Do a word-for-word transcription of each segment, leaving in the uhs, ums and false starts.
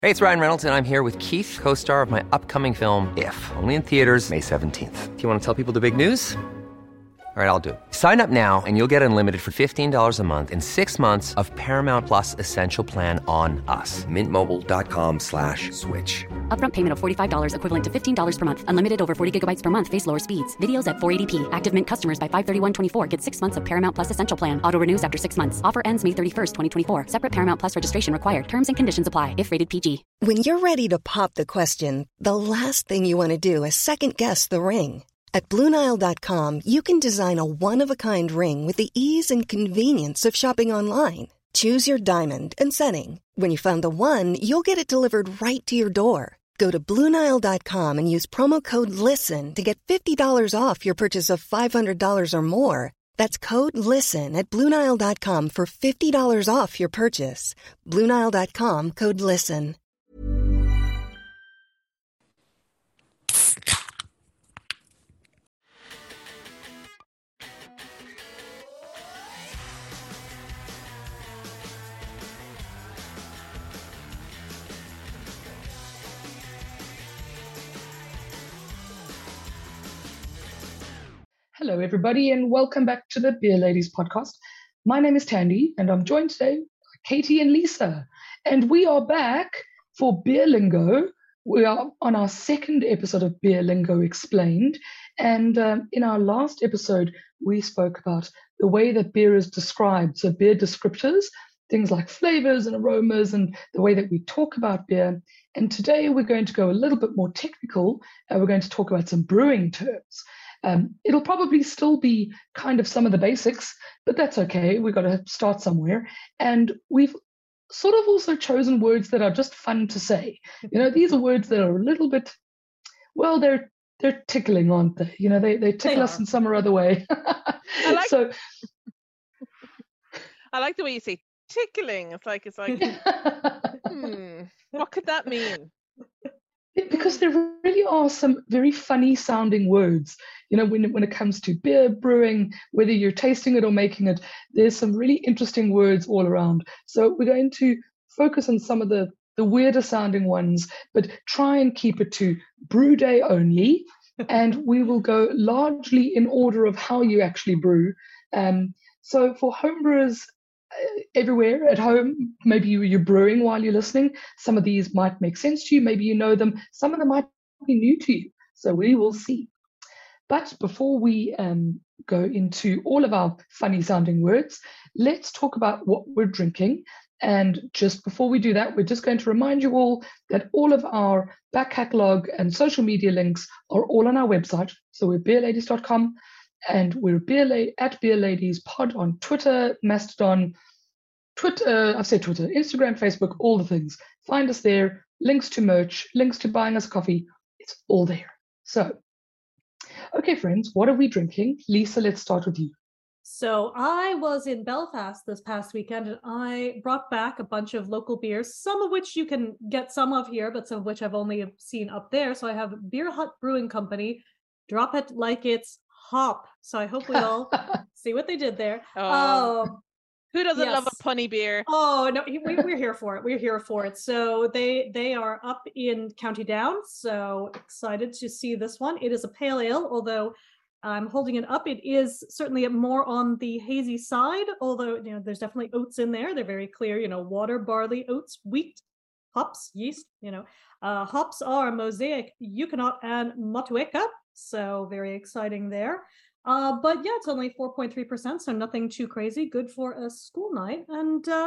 Hey, it's Ryan Reynolds, and I'm here with Keith, co-star of my upcoming film, If, only in theaters May seventeenth. Do you want to tell people the big news? All right, I'll do it. Sign up now and you'll get unlimited for fifteen dollars a month and six months of Paramount Plus Essential Plan on us. Mint Mobile dot com slash switch. Upfront payment of forty-five dollars equivalent to fifteen dollars per month. Unlimited over forty gigabytes per month. Face lower speeds. Videos at four eighty p. Active Mint customers by five thirty-one twenty-four get six months of Paramount Plus Essential Plan. Auto renews after six months. Offer ends May thirty-first, twenty twenty-four. Separate Paramount Plus registration required. Terms and conditions apply if rated P G. When you're ready to pop the question, the last thing you want to do is second-guess the ring. At Blue Nile dot com, you can design a one-of-a-kind ring with the ease and convenience of shopping online. Choose your diamond and setting. When you find the one, you'll get it delivered right to your door. Go to Blue Nile dot com and use promo code LISTEN to get fifty dollars off your purchase of five hundred dollars or more. That's code LISTEN at Blue Nile dot com for fifty dollars off your purchase. Blue Nile dot com, code LISTEN. Hello, everybody, and welcome back to the Beer Ladies podcast. My name is Tandy, and I'm joined today by Katie and Lisa. And we are back for Beer Lingo. We are on our second episode of Beer Lingo Explained. And um, in our last episode, we spoke about the way that beer is described. So beer descriptors, things like flavors and aromas, and the way that we talk about beer. And today we're going to go a little bit more technical, and we're going to talk about some brewing terms. Um, it'll probably still be kind of some of the basics, but that's okay. We've got to start somewhere. And we've sort of also chosen words that are just fun to say. You know, these are words that are a little bit, well, they're they're tickling, aren't they? You know, they, they tickle They us are. in some or other way. I like, so, I like the way you say tickling. It's like, it's like, hmm, what could that mean? because there really are some very funny sounding words, you know, when, when it comes to beer brewing, whether you're tasting it or making it, there's some really interesting words all around. So we're going to focus on some of the, the weirder sounding ones, but try and keep it to brew day only. And we will go largely in order of how you actually brew. Um, so for homebrewers, everywhere at home, maybe you, you're brewing while you're listening. Some of these might make sense to you. Maybe you know them. Some of them might be new to you. So we will see. But before we um, go into all of our funny sounding words, let's talk about what we're drinking. And just before we do that, we're just going to remind you all that all of our back catalog and social media links are all on our website. So we're beer ladies dot com. And we're beer la- at Beer Ladies Pod on Twitter, Mastodon, Twitter, I've said Twitter, Instagram, Facebook, all the things. Find us there. Links to merch, links to buying us coffee. It's all there. So, okay, friends, what are we drinking? Lisa, let's start with you. So I was in Belfast this past weekend, and I brought back a bunch of local beers, some of which you can get some of here, but some of which I've only seen up there. So I have Beer Hut Brewing Company, Drop It Like It's Hop. So I hope we all see what they did there. Oh, Oh, who doesn't love yes. a punny beer? oh no, we, we're here for it. We're here for it. So they they are up in County Down. So excited to see this one. It is a pale ale, although I'm holding it up. It is certainly more on the hazy side, although you know there's definitely oats in there. They're very clear. You know, water, barley, oats, wheat, hops, yeast. You know, uh, hops are Mosaic, Huguenot, and Motueka. So very exciting there. Uh, but yeah, it's only four point three percent, so nothing too crazy. Good for a school night. And uh,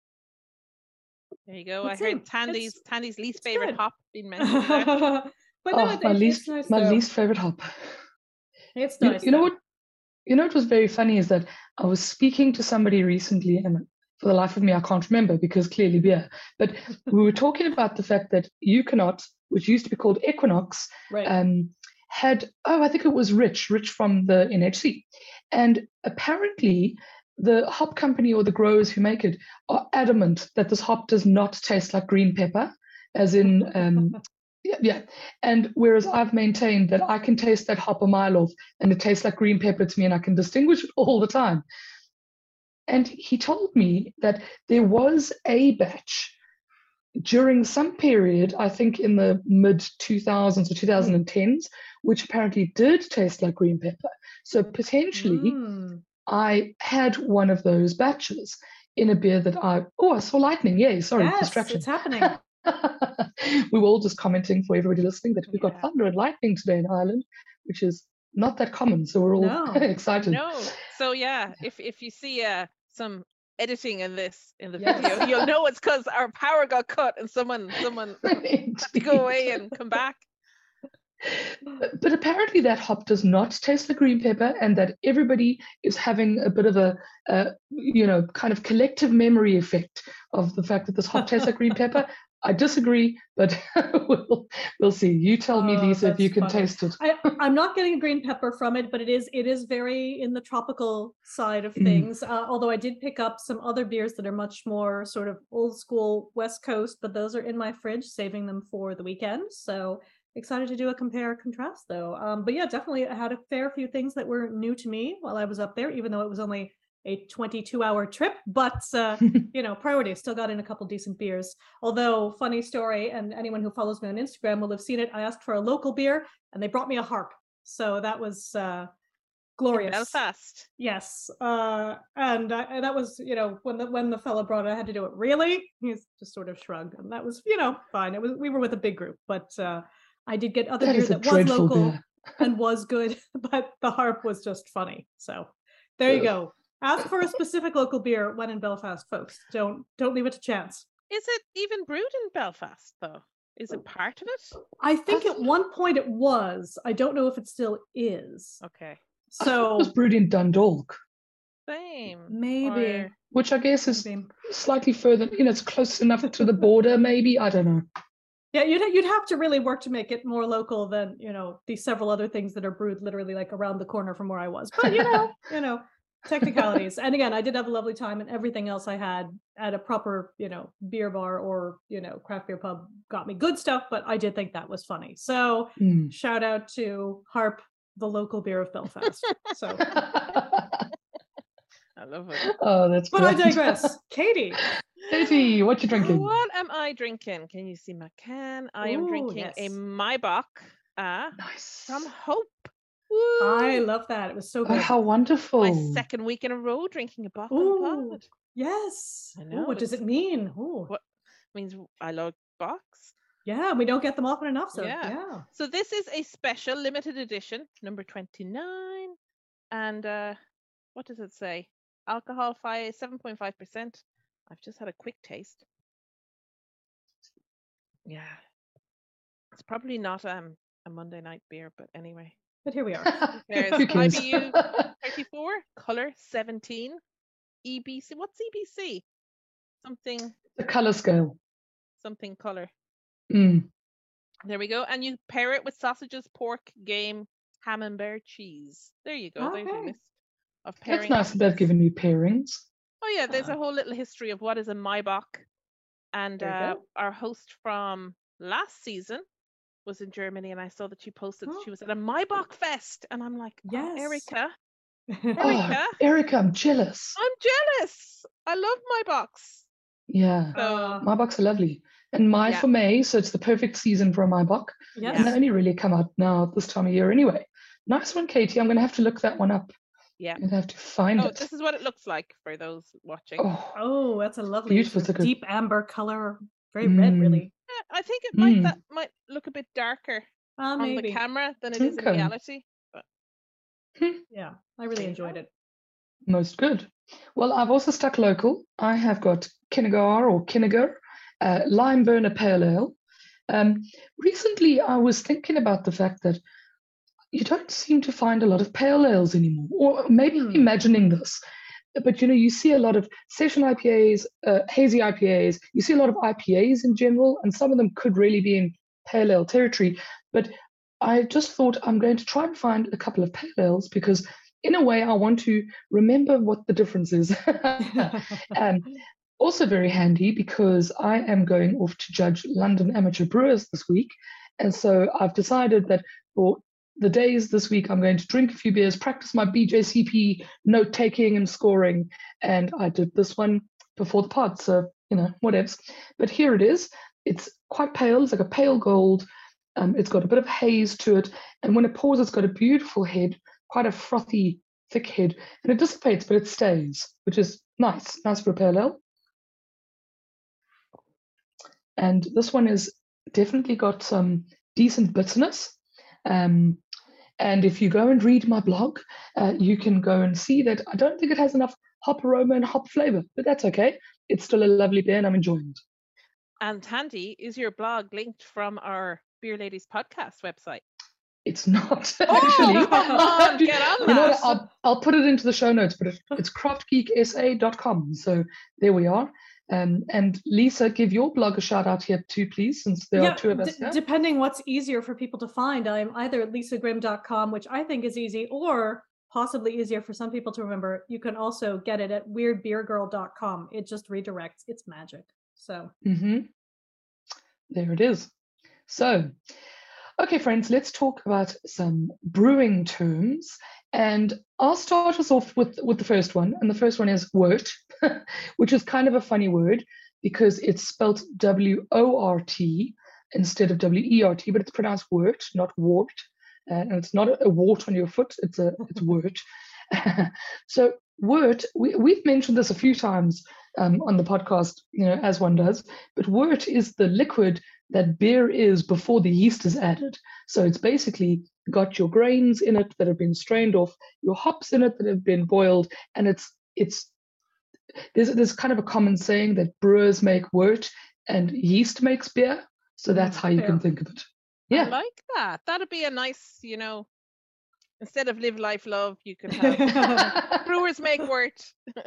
There you go. let's I see. heard Tandy's It's, Tandy's least it's favorite good. hop being mentioned there. but no, Oh, it, my it- least, it's nice. my though. least favorite hop. It's You, nice. you know though. what? You know what was very funny is that I was speaking to somebody recently, and for the life of me, I can't remember because clearly beer. But we were talking about the fact that Huguenot, which used to be called Equinox, Right. um, had, oh, I think it was Rich, Rich from the N H C. And apparently the hop company or the growers who make it are adamant that this hop does not taste like green pepper, as in, um, yeah, yeah. And whereas I've maintained that I can taste that hop a mile off and it tastes like green pepper to me and I can distinguish it all the time. And he told me that there was a batch during some period, I think in the mid two thousands or twenty tens, which apparently did taste like green pepper. So potentially Mm. I had one of those batches in a beer that I, oh, I saw lightning. Yay, sorry, Yes, distraction. it's happening. We were all just commenting for everybody listening that we've got Yeah. thunder and lightning today in Ireland, which is not that common. So we're all No. excited. No. So yeah, if if you see uh some editing in this in the Yes. video, you'll know it's because our power got cut and someone someone had to go away and come back. But, but apparently that hop does not taste like green pepper, and that everybody is having a bit of a, uh, you know, kind of collective memory effect of the fact that this hop tastes like green pepper. I disagree, but we'll, we'll see. You tell me, Oh, Lisa, if you that's can funny. taste it. I, I'm not getting a green pepper from it, but it is it is very in the tropical side of Mm. things. Uh, although I did pick up some other beers that are much more sort of old school West Coast, but those are in my fridge, saving them for the weekend. So excited to do a compare contrast though. Um, but yeah, definitely I had a fair few things that were new to me while I was up there, even though it was only a twenty-two hour trip. But uh, you know, priority, still got in a couple decent beers. Although, funny story, and anyone who follows me on Instagram will have seen it. I asked for a local beer, and they brought me a harp. So that was uh, In glorious. Belfast. Yes, uh, and, I, and that was, you know, when the when the fella brought it, I had to do it. Really? He's just sort of shrugged, and that was, you know, fine. It was we were with a big group, but uh, I did get other That beer is a that was dreadful local beer. and was good, but the harp was just funny. So there you Ugh. go. Ask for a specific local beer when in Belfast, folks. Don't don't leave it to chance. Is it even brewed in Belfast though? Is it part of it? I think I at thought- one point it was. I don't know if it still is. Okay. I thought it was So brewed in Dundalk, Same. maybe. Or- which I guess is maybe. slightly further, you know, it's close enough to the border, maybe. I don't know. Yeah, you'd you'd have to really work to make it more local than, you know, these several other things that are brewed literally like around the corner from where I was. But you know, you know, technicalities. And again, I did have a lovely time, and everything else I had at a proper, you know, beer bar or, you know, craft beer pub got me good stuff, but I did think that was funny. So Mm. shout out to Harp, the local beer of Belfast. So I love it. Oh, that's but I great. digress. Katie. Katie, what you drinking? What am I drinking? Can you see my can? I am Ooh, drinking a yes. Maibach uh, Nice. from Hope. I Woo! love that. It was so Oh, good. how wonderful. My second week in a row drinking a Bach on Ooh, Pod. yes. I Ooh, know, what does it's- it mean? Ooh. What means I love Bachs. Yeah, we don't get them often enough. So Yeah. yeah. So this is a special limited edition, number twenty-nine. And uh, what does it say? Alcohol five, seven point five percent. I've just had a quick taste. Yeah. It's probably not um a Monday night beer, but anyway. But here we are. There's Who cares? I B U thirty-four, color seventeen, E B C. What's E B C? Something, The color scale. something color. Mm. There we go. And you pair it with sausages, pork, game, ham and bear cheese. There you go. There's your Okay. list of pairing. That's nice that they've given you pairings. Oh yeah, there's a Ah. whole little history of what is a Maibach. And There you uh, go. our host from last season was in Germany, and I saw that she posted that Oh. she was at a Maibach fest, and I'm like, wow, Yes. Erica, Oh, Erica, Erica, I'm jealous. I'm jealous. I love Maibachs. Yeah. So Uh, My bucks are lovely. And my Yeah. for May, so it's the perfect season for my buck. yes. And they only really come out now this time of year anyway. Nice one, Katie. I'm going to have to look that one up. Yeah. I'm going to have to find oh, it. this is what it looks like for those watching. Oh, Oh, that's a lovely Beautiful, sort of it's a good- deep amber color. Very red, Mm. really. Yeah, I think it might Mm. that might look a bit darker Uh, on maybe. the camera than it is in Okay. reality. Yeah, I really There you enjoyed go. it. most good. Well, I've also stuck local. I have got Kinnegar or Kinnegar, uh, Lime Burner Pale Ale. Um, recently, I was thinking about the fact that you don't seem to find a lot of pale ales anymore, or maybe I'm Hmm. imagining this. But you know, you see a lot of session I P As, uh, hazy I P As. You see a lot of I P As in general, and some of them could really be in pale ale territory. But I just thought I'm going to try and find a couple of pale ales because, in a way, I want to remember what the difference is. um, also very handy because I am going off to judge London Amateur Brewers this week, and so I've decided that for the days this week, I'm going to drink a few beers, practice my B J C P note taking and scoring. And I did this one before the pod, so, you know, whatevs. But here it is. It's quite pale. It's like a pale gold. Um, it's got a bit of haze to it. And when it pours, it's got a beautiful head, quite a frothy, thick head. And it dissipates, but it stays, which is nice. Nice for a pale ale. And this one is definitely got some decent bitterness. Um, and if you go and read my blog, uh, you can go and see that I don't think it has enough hop aroma and hop flavor, but that's okay. It's still a lovely beer and I'm enjoying it. And Tandy, is your blog linked from our Beer Ladies podcast website? It's not, Oh, actually. come on, get on You know what, that. I'll, I'll put it into the show notes, but it, it's craft geek s a dot com. So there we are. Um, and Lisa, give your blog a shout out here too, please, since there Yeah, are two of us d- here. depending what's easier for people to find, I'm either at lisa grimm dot com, which I think is easy, or possibly easier for some people to remember. You can also get it at weird beer girl dot com. It just redirects. It's magic. So Mm-hmm. There it is. So, okay, friends, let's talk about some brewing terms. And I'll start us off with, with the first one. And the first one is wort, which is kind of a funny word because it's spelled W O R T instead of W E R T, but it's pronounced wort, not wart. Uh, and it's not a, a wart on your foot, it's a it's wort. So wort, we, we've mentioned this a few times um, on the podcast, you know, as one does, but wort is the liquid that beer is before the yeast is added. So it's basically got your grains in it that have been strained off, your hops in it that have been boiled, and it's it's there's there's kind of a common saying that brewers make wort and yeast makes beer. So that's how you fair. can think of it. I Yeah. like that. That'd be a nice, you know, instead of live, life, love, you could have brewers make wort,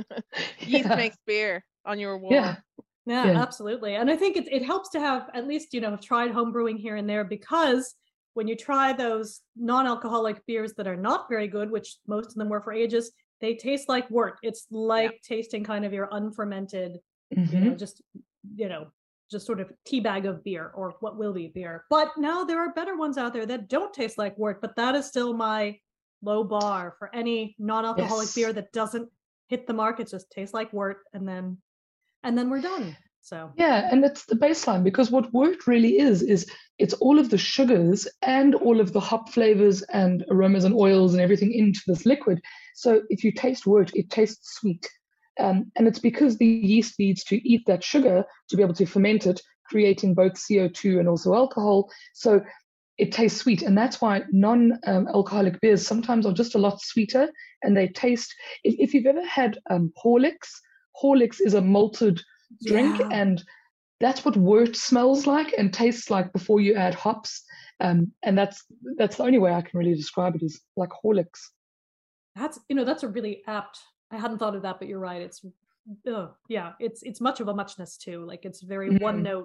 yeast Yeah. makes beer on your wall. Yeah. yeah, Yeah. absolutely. And I think it, it helps to have at least, you know, tried home brewing here and there, because when you try those non-alcoholic beers that are not very good, which most of them were for ages, they taste like wort. It's like tasting kind of your unfermented, you Mhm. know, just, you know, just sort of tea bag of beer, or what will be beer. But now there are better ones out there that don't taste like wort, but that is still my low bar for any non-alcoholic Yes. beer that doesn't hit the mark. It just tastes like wort, and then and then we're done. So Yeah, and it's the baseline, because what wort really is is it's all of the sugars and all of the hop flavors and aromas and oils and everything into this liquid. So if you taste wort, it tastes sweet. Um, and it's because the yeast needs to eat that sugar to be able to ferment it, creating both C O two and also alcohol. So it tastes sweet. And that's why non-alcoholic beers sometimes are just a lot sweeter, and they taste, if, if you've ever had um, Horlicks, Horlicks is a malted drink, Yeah. and that's what wort smells like and tastes like before you add hops. Um, and that's that's the only way I can really describe it, is like Horlicks. that's, you know, that's a really apt. I hadn't thought of that, but you're right. It's oh, yeah, it's it's much of a muchness too. Like it's very Mhm. one note.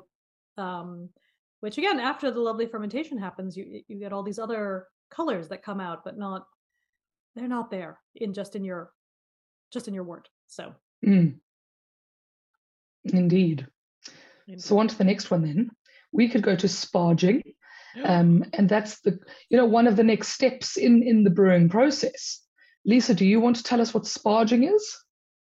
Um, which again, after the lovely fermentation happens, you you get all these other colors that come out, but not they're not there in just in your just in your wort. So Mm, indeed. Indeed. So on to the next one then. We could go to sparging. Um, and that's the, you know, one of the next steps in, in the brewing process. Lisa, do you want to tell us what sparging is?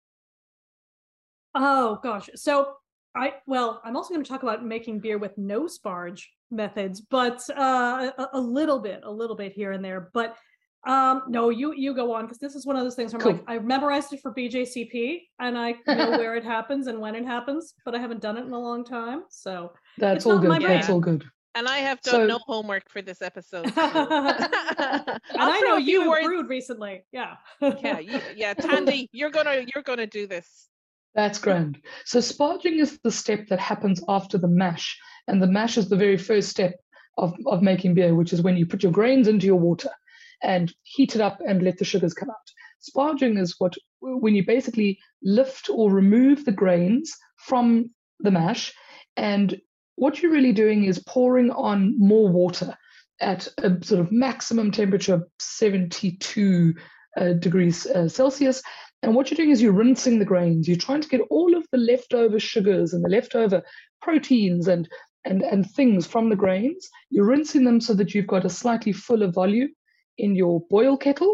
oh gosh, so I well, I'm also going to talk about making beer with no sparge methods, but uh, a, a little bit, a little bit here and there. But um, no, you you go on, because this is one of those things where I'm Cool. like, I've memorized it for B J C P, and I know where it happens and when it happens, but I haven't done it in a long time. So That's It's all not good. my That's brain. all good. And I have done So- no homework for this episode. So. and I'll I throw know a you few have words. brewed recently. Yeah. Yeah, you, yeah, Tandy, you're gonna you're gonna do this. That's grand. So sparging is the step that happens after the mash. And the mash is the very first step of, of making beer, which is when you put your grains into your water and heat it up and let the sugars come out. Sparging is what, when you basically lift or remove the grains from the mash, and what you're really doing is pouring on more water at a sort of maximum temperature, seventy-two uh, degrees uh, Celsius. And what you're doing is you're rinsing the grains. You're trying to get all of the leftover sugars and the leftover proteins and, and, and things from the grains. You're rinsing them so that you've got a slightly fuller volume in your boil kettle.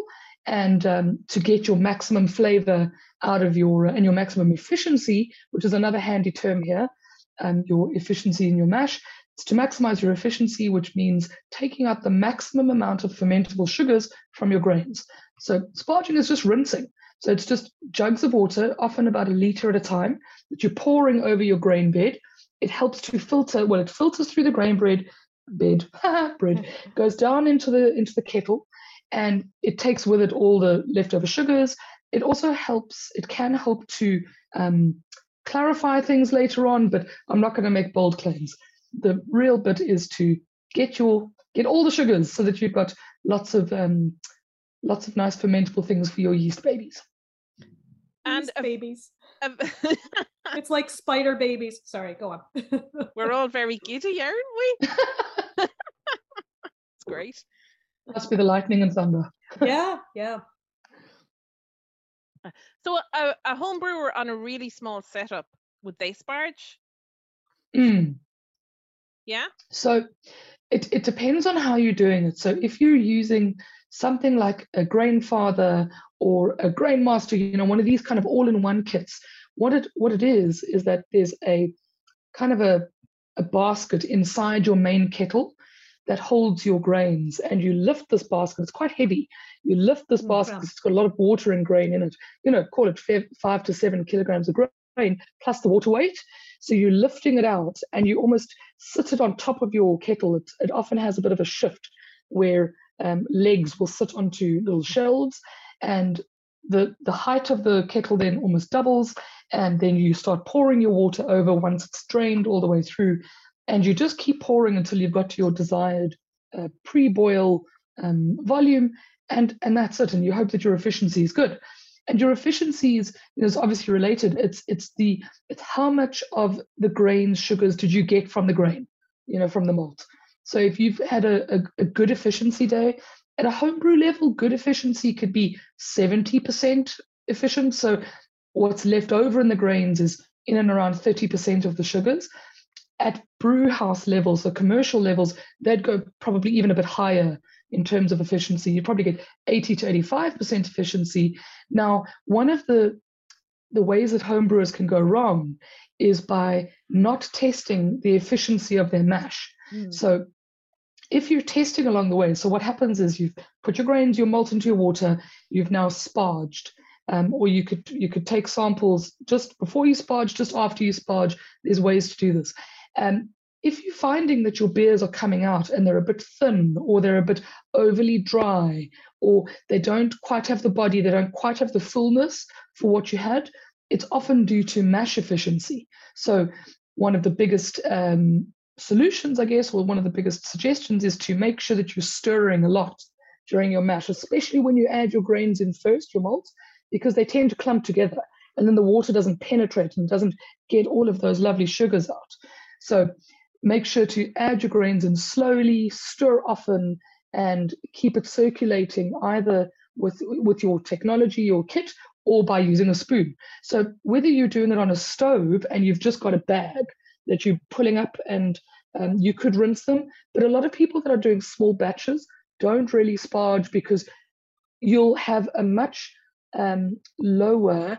And um, to get your maximum flavor out of your, and your maximum efficiency, which is another handy term here, um, your efficiency in your mash, it's to maximize your efficiency, which means taking out the maximum amount of fermentable sugars from your grains. So sparging is just rinsing. So it's just jugs of water, often about a liter at a time, that you're pouring over your grain bed. It helps to filter, well, it filters through the grain bread, bed, bread, goes down into the into the kettle, and it takes with it all the leftover sugars. It also helps, it can help to um, clarify things later on, but I'm not going to make bold claims. The real bit is to get your get all the sugars so that you've got lots of um, lots of nice fermentable things for your yeast babies. And Yeast a- babies. Um, It's like spider babies. Sorry, go on. we're all very giddy, aren't we? It's great. Must be the lightning and thunder. Yeah, yeah. So a, a home brewer on a really small setup, would they sparge? Mm. Yeah? So it, it depends on how you're doing it. So if you're using something like a Grainfather or a Grainmaster, you know, one of these kind of all-in-one kits, what it what it is is that there's a kind of a, a basket inside your main kettle that holds your grains, and you lift this basket. It's quite heavy. You lift this Mm, basket. wow. It's got a lot of water and grain in it. You know, call it five, five to seven kilograms of grain plus the water weight. So you're lifting it out, and you almost sit it on top of your kettle. It, it often has a bit of a shift where um, legs will sit onto little shelves, and the the height of the kettle then almost doubles, and then you start pouring your water over once it's drained all the way through, and you just keep pouring until you've got to your desired uh, pre-boil um, volume, and and that's it. And you hope that your efficiency is good. And your efficiency is, you know, is obviously related. It's it's the it's how much of the grain sugars did you get from the grain, you know, from the malt. So if you've had a, a, a good efficiency day, at a homebrew level, good efficiency could be seventy percent efficient. So what's left over in the grains is in and around thirty percent of the sugars. At brew house levels, or commercial levels, they'd go probably even a bit higher in terms of efficiency. You'd probably get eighty to eighty-five percent efficiency. Now, one of the the ways that homebrewers can go wrong is by not testing the efficiency of their mash. Mm. So if you're testing along the way, so what happens is you've put your grains, your malt into your water, you've now sparged. Um, or you could you could take samples just before you sparge, just after you sparge. There's ways to do this. Um, if you're finding that your beers are coming out and they're a bit thin, or they're a bit overly dry, or they don't quite have the body, they don't quite have the fullness for what you had, it's often due to mash efficiency. So one of the biggest um, solutions, I guess, or one of the biggest suggestions is to make sure that you're stirring a lot during your mash, especially when you add your grains in first, your malts, because they tend to clump together, and then the water doesn't penetrate and doesn't get all of those lovely sugars out. So make sure to add your grains in slowly, stir often, and keep it circulating either with, with your technology or kit, or by using a spoon. So whether you're doing it on a stove and you've just got a bag that you're pulling up, and um, you could rinse them, but a lot of people that are doing small batches don't really sparge, because you'll have a much um, lower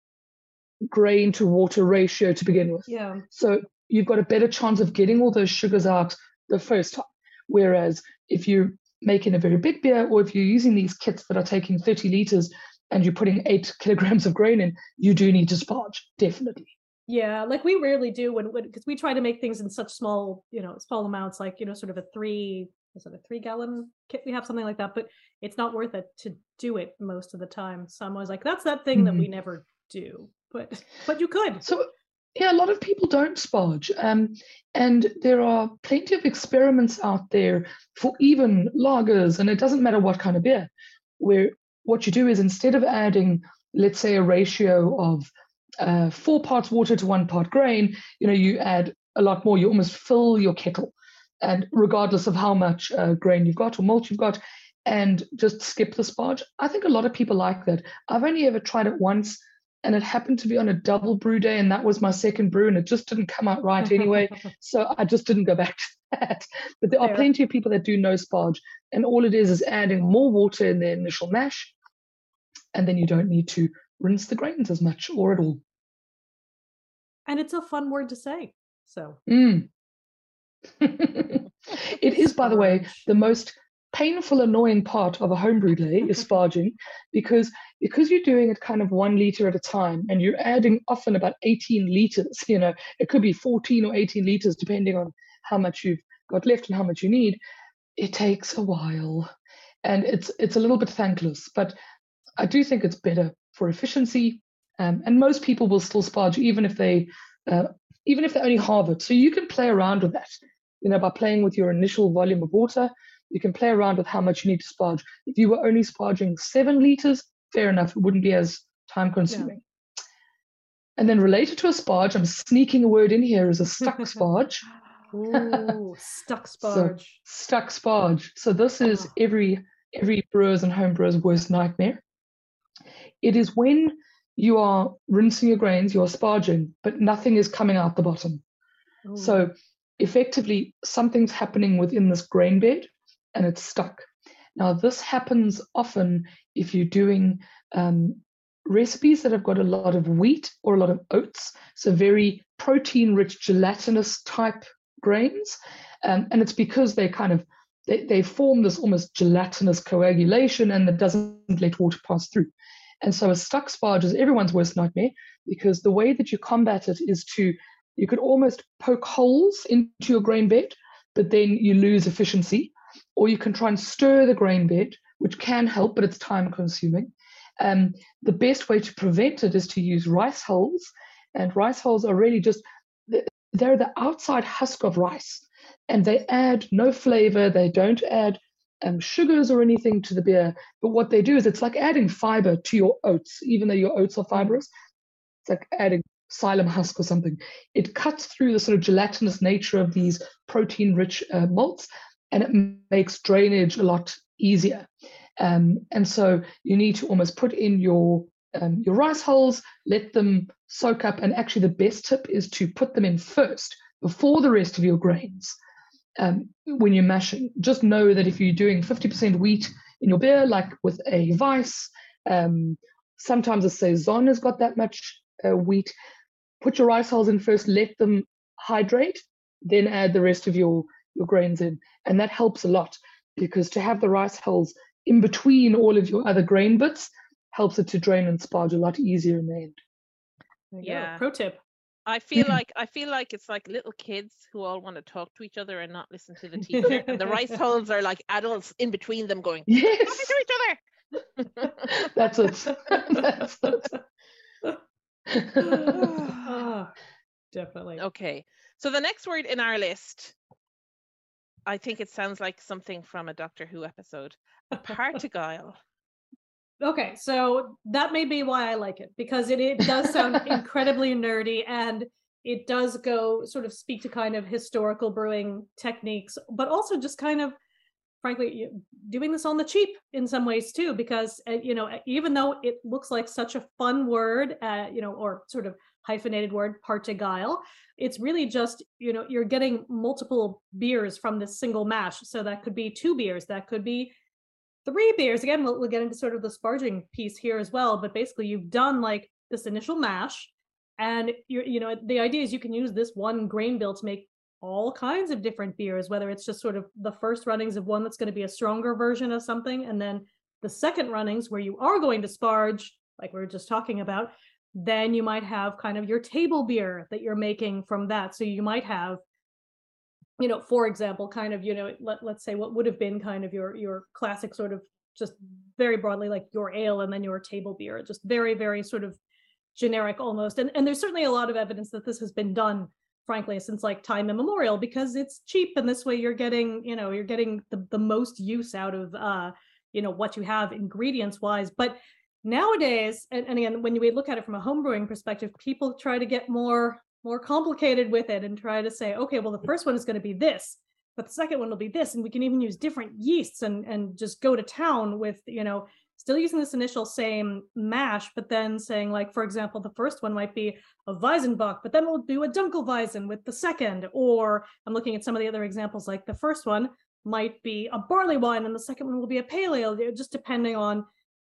grain to water ratio to begin with. Yeah. So you've got a better chance of getting all those sugars out the first time. Whereas if you're making a very big beer, or if you're using these kits that are taking thirty liters and you're putting eight kilograms of grain in, you do need to sparge, definitely. Yeah, like we rarely do when because we try to make things in such small, you know, small amounts, like, you know, sort of a three, is it a three gallon kit? We have something like that, but it's not worth it to do it most of the time. So I'm always like, that's that thing Mhm. that we never do, but but you could. So yeah, a lot of people don't sparge, um, and there are plenty of experiments out there for even lagers, and it doesn't matter what kind of beer, where what you do is, instead of adding, let's say, a ratio of uh, four parts water to one part grain, you know, you add a lot more. You almost fill your kettle, and regardless of how much uh, grain you've got or malt you've got, and just skip the sparge. I think a lot of people like that. I've only ever tried it once, and it happened to be on a double brew day, and that was my second brew, and it just didn't come out right anyway. So I just didn't go back to that. But there are Fair. plenty of people that do no sparge, and all it is is adding more water in their initial mash, and then you don't need to rinse the grains as much or at all. And it's a fun word to say. So Mm. It is, by the way, Sparge. the most painful, annoying part of a homebrew day is sparging, because because you're doing it kind of one liter at a time, and you're adding often about eighteen liters. You know, it could be fourteen or eighteen liters depending on how much you've got left and how much you need. It takes a while, and it's it's a little bit thankless. But I do think it's better for efficiency, um, and most people will still sparge even if they uh, even if they only halve it. So you can play around with that. You know, by playing with your initial volume of water, you can play around with how much you need to sparge. If you were only sparging seven liters, fair enough, it wouldn't be as time consuming. Yeah. And then related to a sparge, I'm sneaking a word in here, is a stuck sparge. Ooh, stuck sparge. So, stuck sparge. So this is Oh. every every brewer's and home brewer's worst nightmare. It is when you are rinsing your grains, you are sparging, but nothing is coming out the bottom. Ooh. So effectively, something's happening within this grain bed and it's stuck. Now, this happens often if you're doing um, recipes that have got a lot of wheat or a lot of oats, so very protein-rich, gelatinous type grains. Um, and it's because they kind of, they, they form this almost gelatinous coagulation and that doesn't let water pass through. And so a stuck sparge is everyone's worst nightmare, because the way that you combat it is to, you could almost poke holes into your grain bed, but then you lose efficiency. Or you can try and stir the grain bed, which can help, but it's time consuming. Um, the best way to prevent it is to use rice hulls. And rice hulls are really just, they're the outside husk of rice. And they add no flavor, they don't add um, sugars or anything to the beer. But what they do is it's like adding fiber to your oats, even though your oats are fibrous. It's like adding psyllium husk or something. It cuts through the sort of gelatinous nature of these protein-rich uh, malts, and it makes drainage a lot easier. Um, and so you need to almost put in your um, your rice hulls, let them soak up, and actually the best tip is to put them in first before the rest of your grains. Um, when you're mashing, just know that if you're doing fifty percent wheat in your beer, like with a Weiss, um, sometimes a Saison has got that much uh, wheat, put your rice hulls in first, let them hydrate, then add the rest of your, your grains in. And that helps a lot, because to have the rice hulls in between all of your other grain bits helps it to drain and sparge a lot easier in the end. There you Yeah. go. Pro tip. I feel like I feel like it's like little kids who all want to talk to each other and not listen to the teacher. And the rice hulls are like adults in between them going, Yes, talking to each other. that's it. That's it. Ah, definitely. Okay. So the next word in our list, I think it sounds like something from a Doctor Who episode. Partaguile. Okay, so that may be why I like it, because it, it does sound incredibly nerdy, and it does go sort of speak to kind of historical brewing techniques, but also just kind of, frankly, doing this on the cheap in some ways too, because, uh, you know, even though it looks like such a fun word, uh, you know, or sort of hyphenated word, Partaguile, it's really just, you know, you're getting multiple beers from this single mash. So that could be two beers, that could be three beers. Again, we'll, we'll get into sort of the sparging piece here as well, but basically you've done like this initial mash, and you're, you know, the idea is you can use this one grain bill to make all kinds of different beers, whether it's just sort of the first runnings of one that's going to be a stronger version of something, and then the second runnings where you are going to sparge, like we were just talking about, then you might have kind of your table beer that you're making from that. So you might have, you know, for example, kind of, you know, let, let's say what would have been kind of your your classic sort of, just very broadly, like your ale and then your table beer, just very, very sort of generic almost. And, and there's certainly a lot of evidence that this has been done, frankly, since like time immemorial, because it's cheap, and this way you're getting, you know, you're getting the, the most use out of, uh, you know, what you have ingredients wise. But nowadays, and, and again, when we look at it from a homebrewing perspective, people try to get more more complicated with it and try to say, okay, well, the first one is going to be this, but the second one will be this, and we can even use different yeasts and and just go to town with, you know, still using this initial same mash, but then saying, like, for example, the first one might be a Weizenbock, but then we'll do a Dunkelweizen with the second. Or I'm looking at some of the other examples, like the first one might be a barley wine and the second one will be a pale ale, just depending on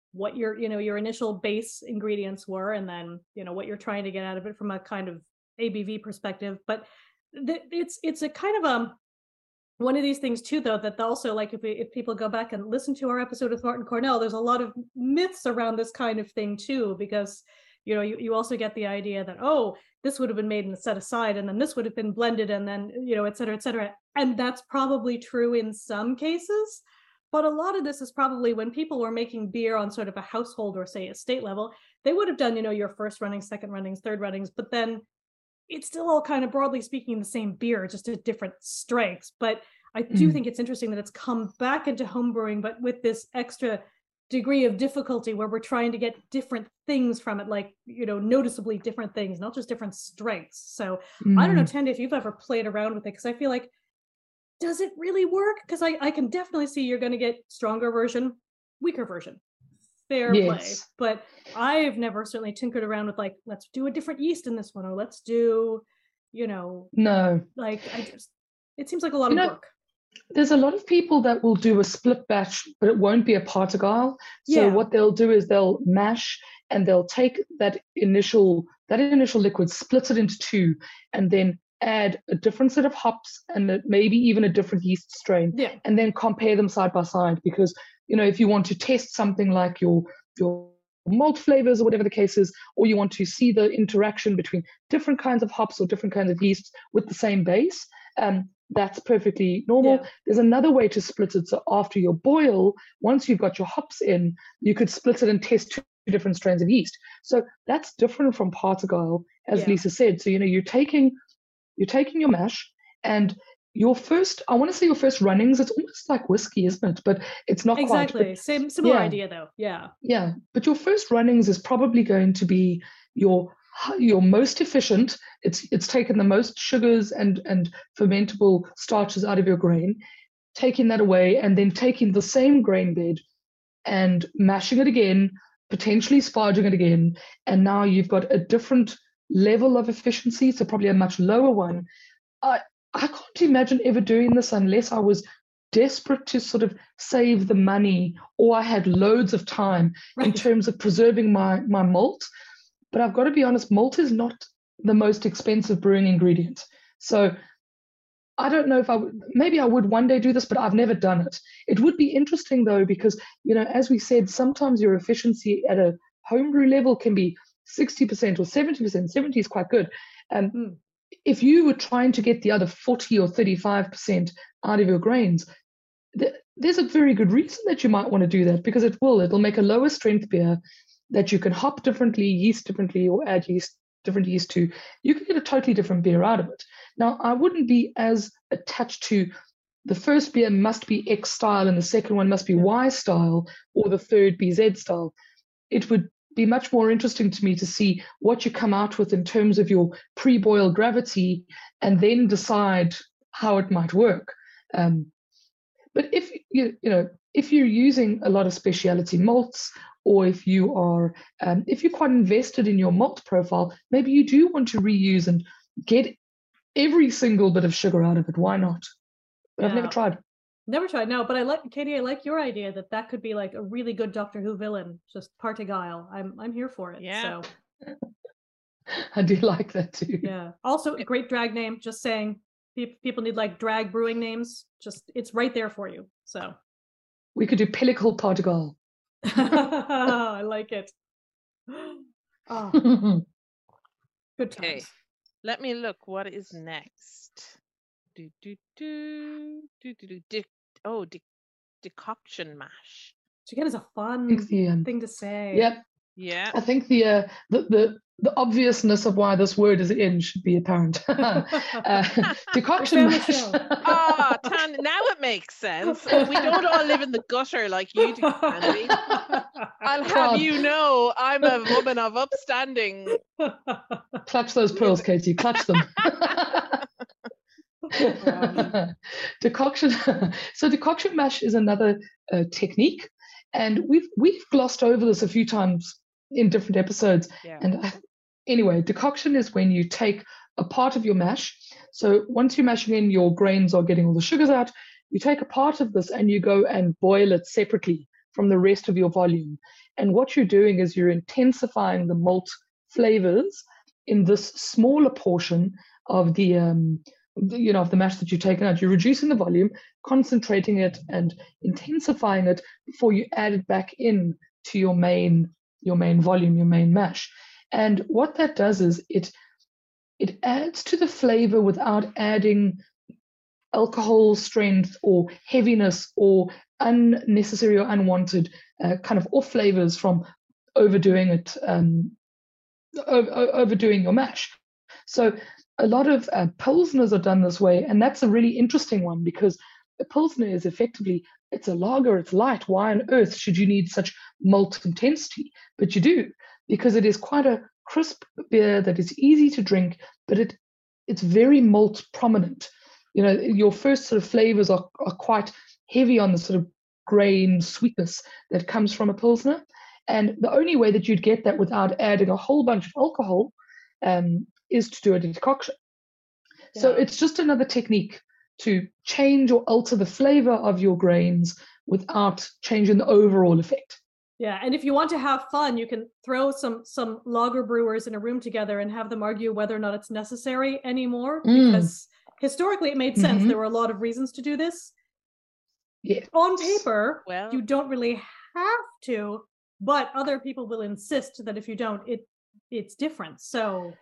what your, you know, your initial base ingredients were, and then, you know, what you're trying to get out of it from a kind of A B V perspective. But th- it's it's a kind of a one of these things too, though, that also, like, if we, if people go back and listen to our episode with Martin Cornell, there's a lot of myths around this kind of thing too, because, you know, you, you also get the idea that, oh, this would have been made and set aside, and then this would have been blended, and then, you know, et cetera, et cetera. And that's probably true in some cases. But a lot of this is probably when people were making beer on sort of a household or, say, estate level, they would have done, you know, your first runnings, second runnings, third runnings, but then it's still all kind of, broadly speaking, the same beer, just at different strengths. But I do Mm. think it's interesting that it's come back into homebrewing, but with this extra degree of difficulty where we're trying to get different things from it, like, you know, noticeably different things, not just different strengths. So I don't know, Mm. Tandy, if you've ever played around with it, because I feel like, does it really work? Because I, I can definitely see you're going to get stronger version, weaker version. Fair play. Yes. But I've never certainly tinkered around with, like, let's do a different yeast in this one, or let's do, you know, No. like, I just, it seems like a lot You of know, work. There's a lot of people that will do a split batch, but it won't be a partagal. So Yeah. what they'll do is they'll mash and they'll take that initial that initial liquid, split it into two, and then add a different set of hops and a- maybe even a different yeast strain, Yeah. and then compare them side by side. Because, you know, if you want to test something like your your malt flavors or whatever the case is, or you want to see the interaction between different kinds of hops or different kinds of yeasts with the same base, um, that's perfectly normal. Yeah. There's another way to split it. So after your boil, once you've got your hops in, you could split it and test two different strains of yeast. So that's different from partagal, as Yeah. Lisa said. So, you know, you're taking you're taking your mash, and your first, I want to say your first runnings, it's almost like whiskey, isn't it? But it's not Exactly. quite. But Same, similar yeah. idea, though. Yeah. yeah, but your first runnings is probably going to be your your most efficient. It's it's taken the most sugars and and fermentable starches out of your grain, taking that away, and then taking the same grain bed and mashing it again, potentially sparging it again, and now you've got a different level of efficiency, so probably a much lower one. I I can't imagine ever doing this unless I was desperate to sort of save the money, or I had loads of time in Right. terms of preserving my my malt. But I've got to be honest, malt is not the most expensive brewing ingredient. So I don't know if I would, maybe I would one day do this, but I've never done it. It would be interesting though, because, you know, as we said, sometimes your efficiency at a homebrew level can be sixty percent or seventy percent. seventy is quite good. Um, Mm. If you were trying to get the other forty or thirty-five percent out of your grains, th- there's a very good reason that you might want to do that, because it will. It'll make a lower strength beer that you can hop differently, yeast differently, or add yeast, different yeast to. You can get a totally different beer out of it. Now, I wouldn't be as attached to the first beer must be X style and the second one must be Y style, or the third be Z style. It would be much more interesting to me to see what you come out with in terms of your pre-boil gravity, and then decide how it might work. Um, but if you you know if you're using a lot of specialty malts, or if you are um, if you're quite invested in your malt profile, maybe you do want to reuse and get every single bit of sugar out of it. Why not? But I've never Yeah. tried. Never tried. No, but I like, Katie, I like your idea that that could be like a really good Doctor Who villain, just Partagal. I'm I'm here for it. Yeah. So I do like that too. yeah. Also, a great drag name. Just saying, pe- people need like drag brewing names. Just it's right there for you. So We could do Pellicle Partagal. I like it. Oh, good Okay. times. Let me look. What is next? Do do do do do do. Dic- oh, de- decoction mash. Which again is a I fun think the um, thing to say. yep. Yeah. I think the uh, the the the obviousness of why this word is in should be apparent. uh, decoction Family mash. show. Ah, Tan. Now it makes sense. We don't all live in the gutter like you do, Andy. I'll have God. you know, I'm a woman of upstanding. Clutch those pearls, Katie. Clutch them. decoction. So decoction mash is another uh, technique, and we've we've glossed over this a few times in different episodes. Yeah. And I, anyway, decoction is when you take a part of your mash. So once you're mashing in, your grains are getting all the sugars out. You take a part of this and you go and boil it separately from the rest of your volume. And what you're doing is you're intensifying the malt flavors in this smaller portion of the, um, the, you know, of the mash that you've taken out. You're reducing the volume, concentrating it, and intensifying it before you add it back in to your main, your main volume, your main mash. And what that does is it it adds to the flavor without adding alcohol strength or heaviness or unnecessary or unwanted uh, kind of off flavors from overdoing it, um, over, overdoing your mash. So a lot of uh, pilsners are done this way, and that's a really interesting one because a pilsner is effectively, it's a lager, it's light. Why on earth should you need such malt intensity? But you do, because it is quite a crisp beer that is easy to drink, but it it's very malt prominent. You know, your first sort of flavors are, are quite heavy on the sort of grain sweetness that comes from a pilsner. And the only way that you'd get that without adding a whole bunch of alcohol um, is to do a decoction. Yeah. So it's just another technique to change or alter the flavor of your grains without changing the overall effect. Yeah, and if you want to have fun, you can throw some some lager brewers in a room together and have them argue whether or not it's necessary anymore. Mm. Because historically, it made sense. Mm-hmm. There were a lot of reasons to do this. Yeah. On paper, well, you don't really have to, but other people will insist that if you don't, it it's different. So,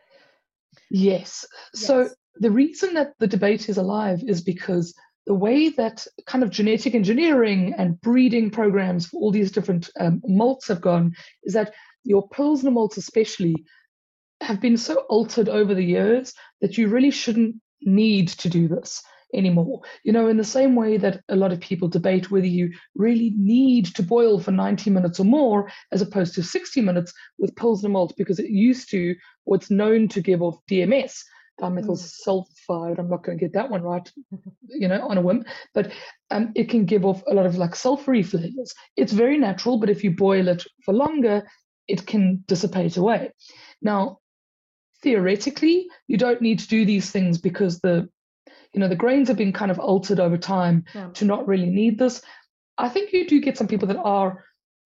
yes. yes. So the reason that the debate is alive is because the way that kind of genetic engineering and breeding programs for all these different um, malts have gone is that your Pilsner malts especially have been so altered over the years that you really shouldn't need to do this anymore. You know, in the same way that a lot of people debate whether you really need to boil for ninety minutes or more as opposed to sixty minutes with Pilsner malt, because it used to, what's known to give off D M S, dimethyl sulfide. I'm not going to get that one right, you know, on a whim, but um, it can give off a lot of like sulfury flavors. It's very natural, but if you boil it for longer, it can dissipate away. Now, theoretically, you don't need to do these things because the, you know, the grains have been kind of altered over time yeah. to not really need this. I think you do get some people that are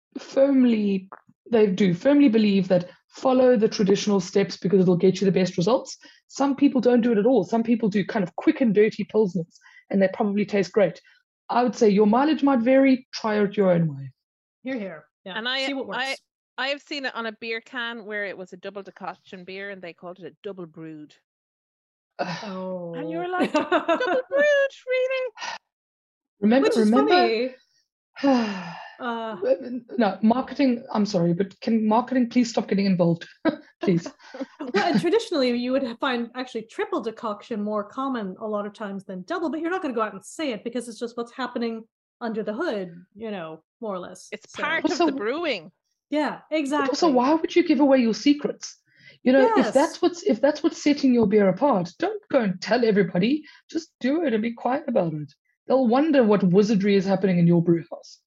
firmly, they do firmly believe that follow the traditional steps because it'll get you the best results. Some people don't do it at all. Some people do kind of quick and dirty pilsners, and they probably taste great. I would say your mileage might vary. Try it your own way. Here, here. Yeah. And I, see what works. I, I have seen it on a beer can where it was a double decoction beer, and they called it a double brewed. Oh. And you were like, double brewed, really? Remember, Which is remember. funny. Uh, no, marketing, I'm sorry, but can marketing please stop getting involved? Please. Well, and traditionally, you would find actually triple decoction more common a lot of times than double, but you're not going to go out and say it because it's just what's happening under the hood, you know, more or less. It's so. part also, of the brewing. Yeah, exactly. So why would you give away your secrets? You know, yes. if that's what's if that's what's setting your beer apart, don't go and tell everybody. Just do it and be quiet about it. They'll wonder what wizardry is happening in your brew house.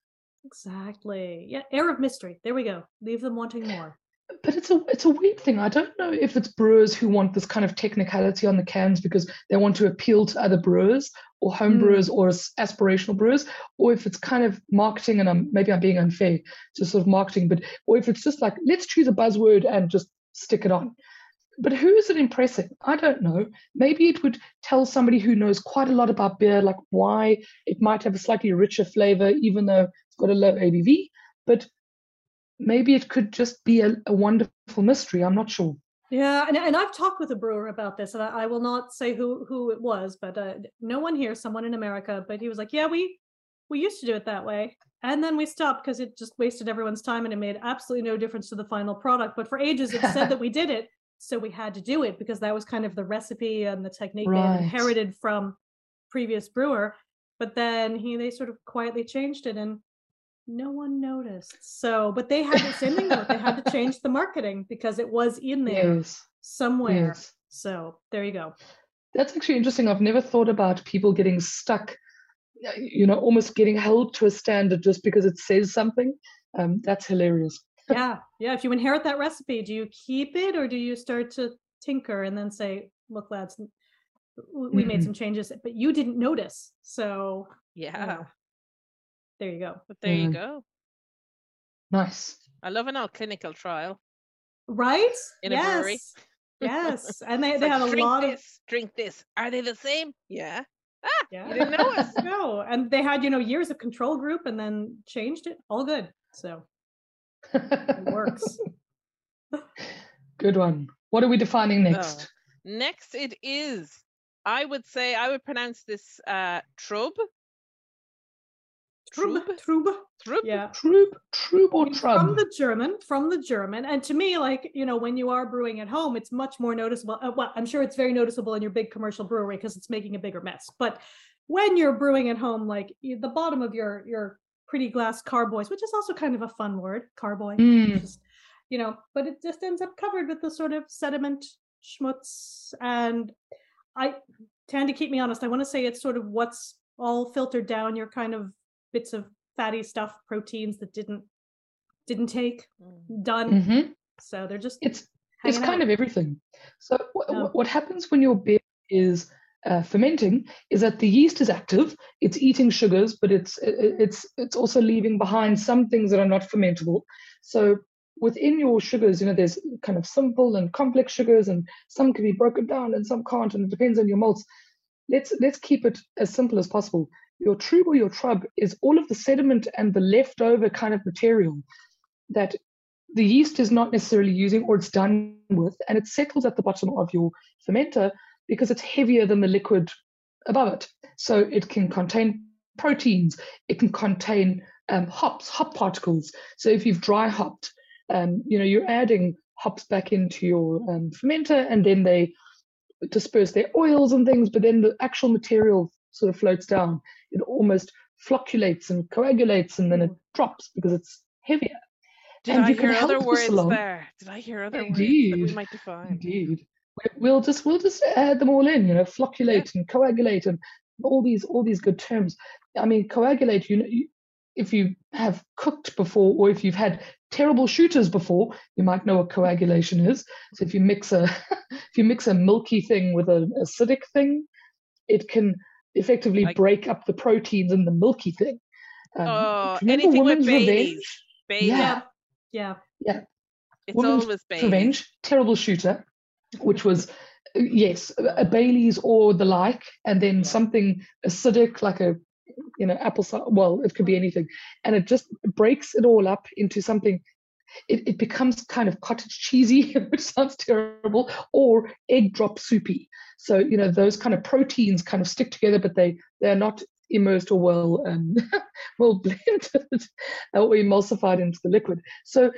Exactly. Yeah, air of mystery. There we go. Leave them wanting more. But it's a it's a weird thing. I don't know if it's brewers who want this kind of technicality on the cans because they want to appeal to other brewers or home mm. brewers or aspirational brewers, or if it's kind of marketing, and I'm maybe I'm being unfair to sort of marketing, but or if it's just like, let's choose a buzzword and just stick it on. But who is it impressing? I don't know. Maybe it would tell somebody who knows quite a lot about beer, like why it might have a slightly richer flavor, even though it's got a low A B V. But maybe it could just be a, a wonderful mystery. I'm not sure. Yeah, and, and I've talked with a brewer about this, and I, I will not say who, who it was, but uh, no one here, someone in America, but he was like, yeah, we, we used to do it that way. And then we stopped because it just wasted everyone's time and it made absolutely no difference to the final product. But for ages, it said that we did it. So we had to do it because that was kind of the recipe and the technique right. they had inherited from previous brewer. But then he they sort of quietly changed it and no one noticed. So, but they had the same thing though. They had to change the marketing because it was in there yes. somewhere. Yes. So there you go. That's actually interesting. I've never thought about people getting stuck, you know, almost getting held to a standard just because it says something. Um, that's hilarious. yeah yeah if you inherit that recipe, do you keep it or do you start to tinker and then say, look lads, we mm-hmm. made some changes but you didn't notice, so yeah uh, there you go. But there mm. you go. Nice. I love an old clinical trial Right? in a yes. brewery. Yes. And they, It's they like, had a drink lot this, of drink this. Are they the same? Yeah. Ah, yeah. you didn't know us. No. And they had, you know, years of control group and then changed it. All good. So it works. Good one. What are we defining next? Oh. Next, it is. I would say I would pronounce this uh, trub. Trub. Trub. Trub. Trub. Yeah. Trub, trub or From trub? the German, from the German. And to me, like, you know, when you are brewing at home, it's much more noticeable. Uh, well, I'm sure it's very noticeable in your big commercial brewery because it's making a bigger mess. But when you're brewing at home, like you- the bottom of your your pretty glass carboys, which is also kind of a fun word, carboy, Mm. just, you know, but it just ends up covered with the sort of sediment, schmutz. And I, Tandy, keep me honest, I want to say it's sort of what's all filtered down your kind of bits of fatty stuff, proteins that didn't didn't take done. Mm-hmm. So they're just It's it's hanging kind out. of everything. So wh- Yeah. wh- what happens when your beer is uh, fermenting is that the yeast is active. It's eating sugars, but it's it- it's it's also leaving behind some things that are not fermentable. So within your sugars, you know, there's kind of simple and complex sugars, and some can be broken down and some can't, and it depends on your malts. Let's let's keep it as simple as possible. Your trub or your trub is all of the sediment and the leftover kind of material that the yeast is not necessarily using or it's done with, and it settles at the bottom of your fermenter because it's heavier than the liquid above it. So it can contain proteins, it can contain um, hops, hop particles. So if you've dry hopped, um, you know, you're adding hops back into your um, fermenter, and then they disperse their oils and things, but then the actual material sort of floats down. It almost flocculates and coagulates, and then it drops because it's heavier. Did And I you can hear other help this words along. there? Did I hear other words that Indeed. we might define? Indeed. We- We'll just we'll just add them all in, you know, flocculate and coagulate and all these all these good terms. I mean, coagulate, you know, you- if you have cooked before or if you've had terrible shooters before, you might know what coagulation is. So if you mix a if you mix a milky thing with an acidic thing, it can effectively Like- break up the proteins in the milky thing. Um, Oh, do you remember anything with Woman's Baileys. Revenge? Baileys. Yeah. Yeah. It's Woman's always Baileys. Revenge, terrible shooter, which was uh, yes, a a Bailey's or the like, and then Yeah. something acidic like a you know apple cider. Well, it could be anything, and it just breaks it all up into something. It, it becomes kind of cottage cheesy, which sounds terrible, or egg drop soupy. So you know those kind of proteins kind of stick together, but they they're not immersed or well um, well blended or emulsified into the liquid. So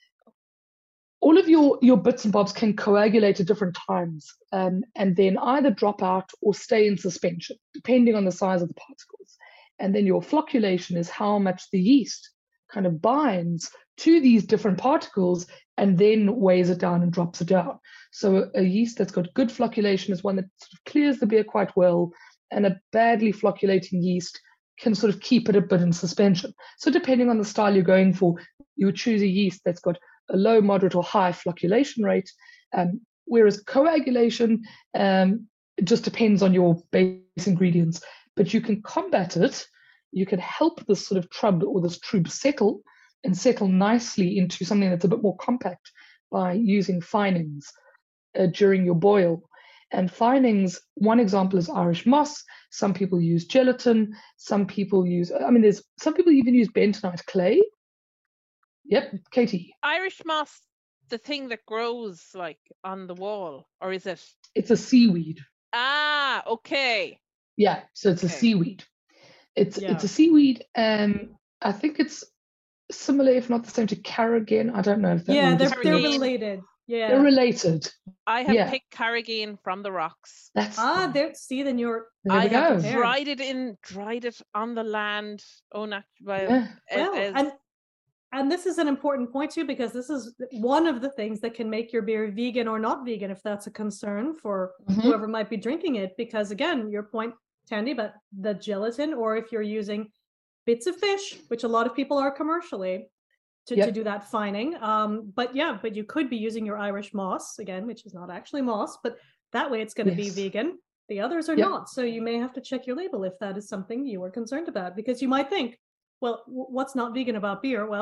all of your, your bits and bobs can coagulate at different times um, and then either drop out or stay in suspension, depending on the size of the particles. And then your flocculation is how much the yeast kind of binds to these different particles and then weighs it down and drops it down. So a, a yeast that's got good flocculation is one that sort of clears the beer quite well, and a badly flocculating yeast can sort of keep it a bit in suspension. So depending on the style you're going for, you would choose a yeast that's got a low, moderate, or high flocculation rate, um, whereas coagulation um, it just depends on your base ingredients. But you can combat it. You can help this sort of trub or this trub settle and settle nicely into something that's a bit more compact by using finings uh, during your boil. And finings, one example is Irish moss. Some people use gelatin. Some people use, I mean, there's some people even use bentonite clay. Yep, Katie. Irish moss, the thing that grows like on the wall, or is it? It's a seaweed. Ah, okay. Yeah, so it's Okay. a seaweed. It's Yeah. it's a seaweed. Um, I think it's similar, if not the same, to carrageen. I don't know if that Yeah, word they're is they're Carrageen. correct. related. Yeah. They're related. I have Yeah. picked carrageen from the rocks. That's Ah, there. See, then you're there I we have go. There. dried it in, dried it on the land. Oh, not well. Yeah. as- well, as- and and this is an important point too, because this is one of the things that can make your beer vegan or not vegan, if that's a concern for Mhm. whoever might be drinking it. Because again, your point, Tandy, about the gelatin, or if you're using bits of fish, which a lot of people are commercially, to, to Yep. do that fining. Um, but yeah, but you could be using your Irish moss again, which is not actually moss, but that way it's going to Yes. be vegan. The others are Yep. not. So you may have to check your label if that is something you are concerned about, because you might think, well, w- what's not vegan about beer? Well,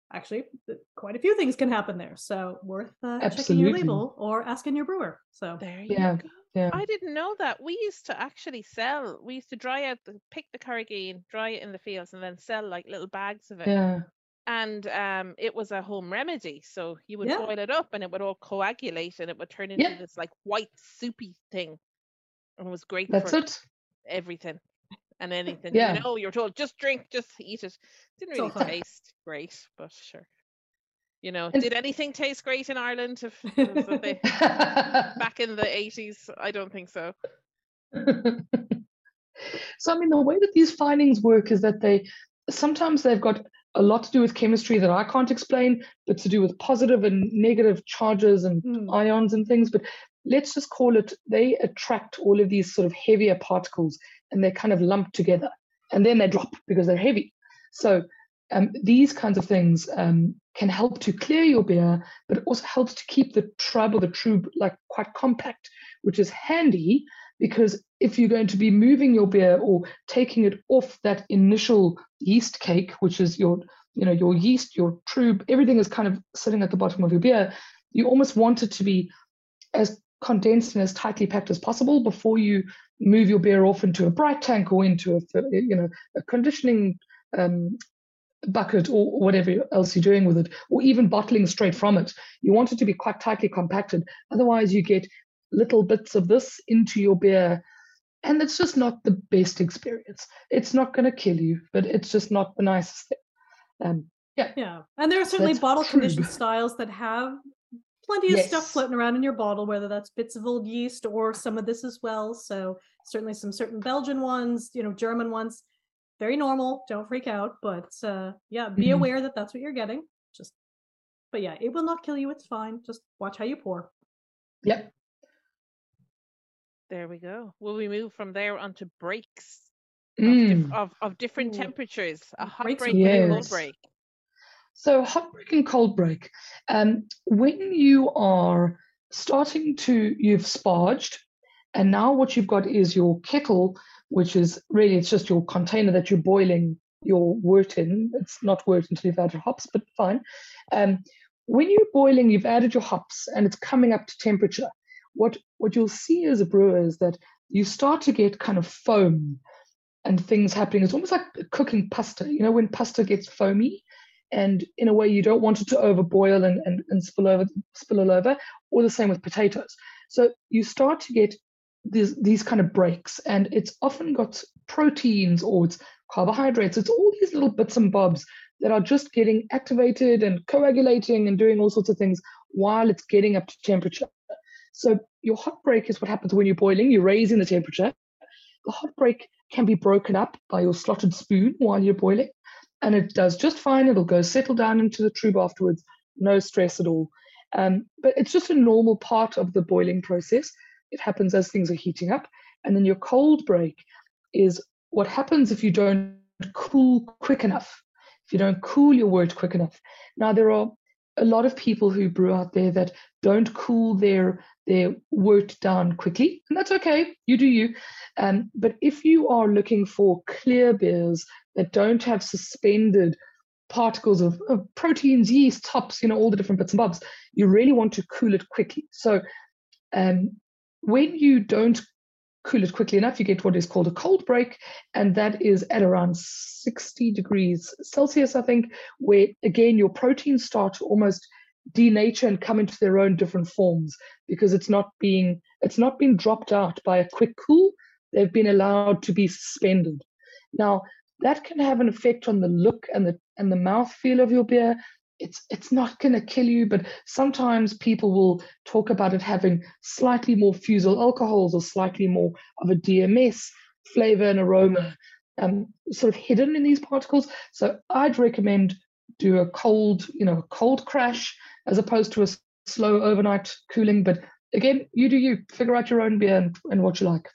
actually, th- quite a few things can happen there. So worth uh, checking your Absolutely. label or asking your brewer. So There you Yeah, go. yeah. I didn't know that. We used to actually sell. We used to dry out the pick the carrageen, dry it in the fields, and then sell like little bags of it. Yeah. And um, it was a home remedy. So you would Yeah. boil it up, and it would all coagulate, and it would turn into Yeah. this like white soupy thing, and it was great That's for it. everything and anything. Yeah. You know, you're told just drink, just eat it. Didn't It's all really fine. taste great, but sure. You know, And- did anything taste great in Ireland if, was it the- back in the eighties? I don't think so. So, I mean, the way that these findings work is that they sometimes they've got a lot to do with chemistry that I can't explain, but to do with positive and negative charges and Mm. ions and things. But let's just call it they attract all of these sort of heavier particles and they kind of lump together and then they drop because they're heavy. So, um, these kinds of things um, can help to clear your beer, but it also helps to keep the trub or the trub like quite compact, which is handy because if you're going to be moving your beer or taking it off that initial yeast cake, which is your, you know, your yeast, your trub, everything is kind of sitting at the bottom of your beer, you almost want it to be as condensed and as tightly packed as possible before you move your beer off into a bright tank or into a, you know, a conditioning um, bucket or whatever else you're doing with it, or even bottling straight from it. You want it to be quite tightly compacted. Otherwise, you get little bits of this into your beer, and it's just not the best experience. It's not going to kill you, but it's just not the nicest thing. Um, yeah. Yeah. And there are certainly That's bottle true. conditioned styles that have plenty of stuff Yes. floating around in your bottle, whether that's bits of old yeast or some of this as well. So certainly some certain Belgian ones, you know, German ones, very normal. Don't freak out. But uh, yeah, be Mhm. aware that that's what you're getting. Just, but yeah, it will not kill you. It's fine. Just watch how you pour. Yep. There we go. Will we move from there onto breaks of, Mm. dif- of, of different Ooh. temperatures? A hot Breaks are break and a cold Yes. break. So hot break and cold break. Um, when you are starting to, you've sparged, and now what you've got is your kettle, which is really, it's just your container that you're boiling your wort in. It's not wort until you've added hops, but fine. Um, when you're boiling, you've added your hops and it's coming up to temperature. What, what you'll see as a brewer is that you start to get kind of foam and things happening. It's almost like cooking pasta. You know, when pasta gets foamy, and in a way you don't want it to overboil and, and, and spill over, spill all over, or the same with potatoes. So you start to get these, these kind of breaks, and it's often got proteins or it's carbohydrates. It's all these little bits and bobs that are just getting activated and coagulating and doing all sorts of things while it's getting up to temperature. So your hot break is what happens when you're boiling. You're raising the temperature. The hot break can be broken up by your slotted spoon while you're boiling, and it does just fine. It'll go settle down into the trub afterwards, no stress at all. Um, but it's just a normal part of the boiling process. It happens as things are heating up. And then your cold break is what happens if you don't cool quick enough, if you don't cool your wort quick enough. Now, there are a lot of people who brew out there that don't cool their their wort down quickly, and that's okay. You do you. Um, but if you are looking for clear beers that don't have suspended particles of, of proteins, yeast, hops, you know, all the different bits and bobs, you really want to cool it quickly. So um, when you don't cool it quickly enough, you get what is called a cold break, and that is at around sixty degrees Celsius, I think, where again your proteins start to almost denature and come into their own different forms because it's not being it's not being dropped out by a quick cool. They've been allowed to be suspended. Now that can have an effect on the look and the and the mouthfeel of your beer. It's it's not going to kill you, but sometimes people will talk about it having slightly more fusel alcohols or slightly more of a D M S flavor and aroma, um, sort of hidden in these particles. So I'd recommend do a cold, you know, a cold crash as opposed to a slow overnight cooling. But again, you do you. Figure out your own beer and, and what you like.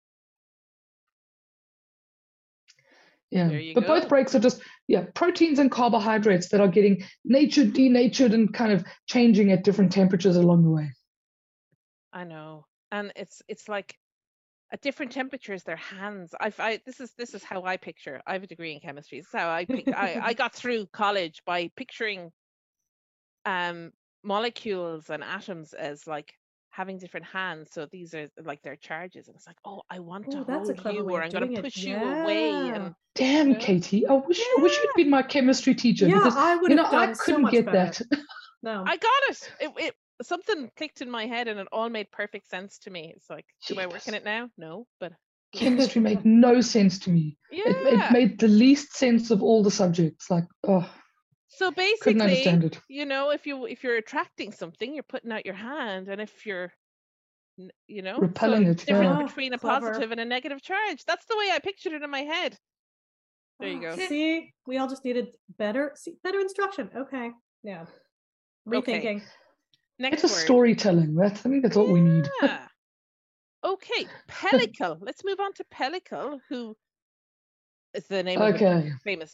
Yeah, There you but go. both breaks are just yeah proteins and carbohydrates that are getting natured, denatured, and kind of changing at different temperatures along the way. I know. And it's it's like at different temperatures, their hands. I've, I this is this is how I picture. I have a degree in chemistry. This is how I pic- I, I got through college by picturing um molecules and atoms as like having different hands. So these are like their charges, and it's like, oh, I want to Oh, that's a hold clever you, way or of I'm going doing to it. push you away, Yeah. and Damn, Yeah. Katie. I wish I wish you'd been my chemistry teacher Yeah, because I would you know have I done so couldn't much get better. that. No. I got it. It, it something clicked in my head, and it all made perfect sense to me. It's like, do I work in Jeepers. it now? No, but Chemistry made no sense to me. It, it yeah. made the least sense of all the subjects. Like, oh, So couldn't basically, understand it. you know, if you if you're attracting something, you're putting out your hand, and if you're, n- you know, Repelling so it, difference yeah. between a Clever. positive and a negative charge. That's the way I pictured it in my head. There you go. See, we all just needed better, see, better instruction. Okay, yeah. Okay. Rethinking. Next Better word. storytelling. That's I think that's what we need. Yeah. Okay, pellicle. Let's move on to pellicle, who is the name of a Okay, famous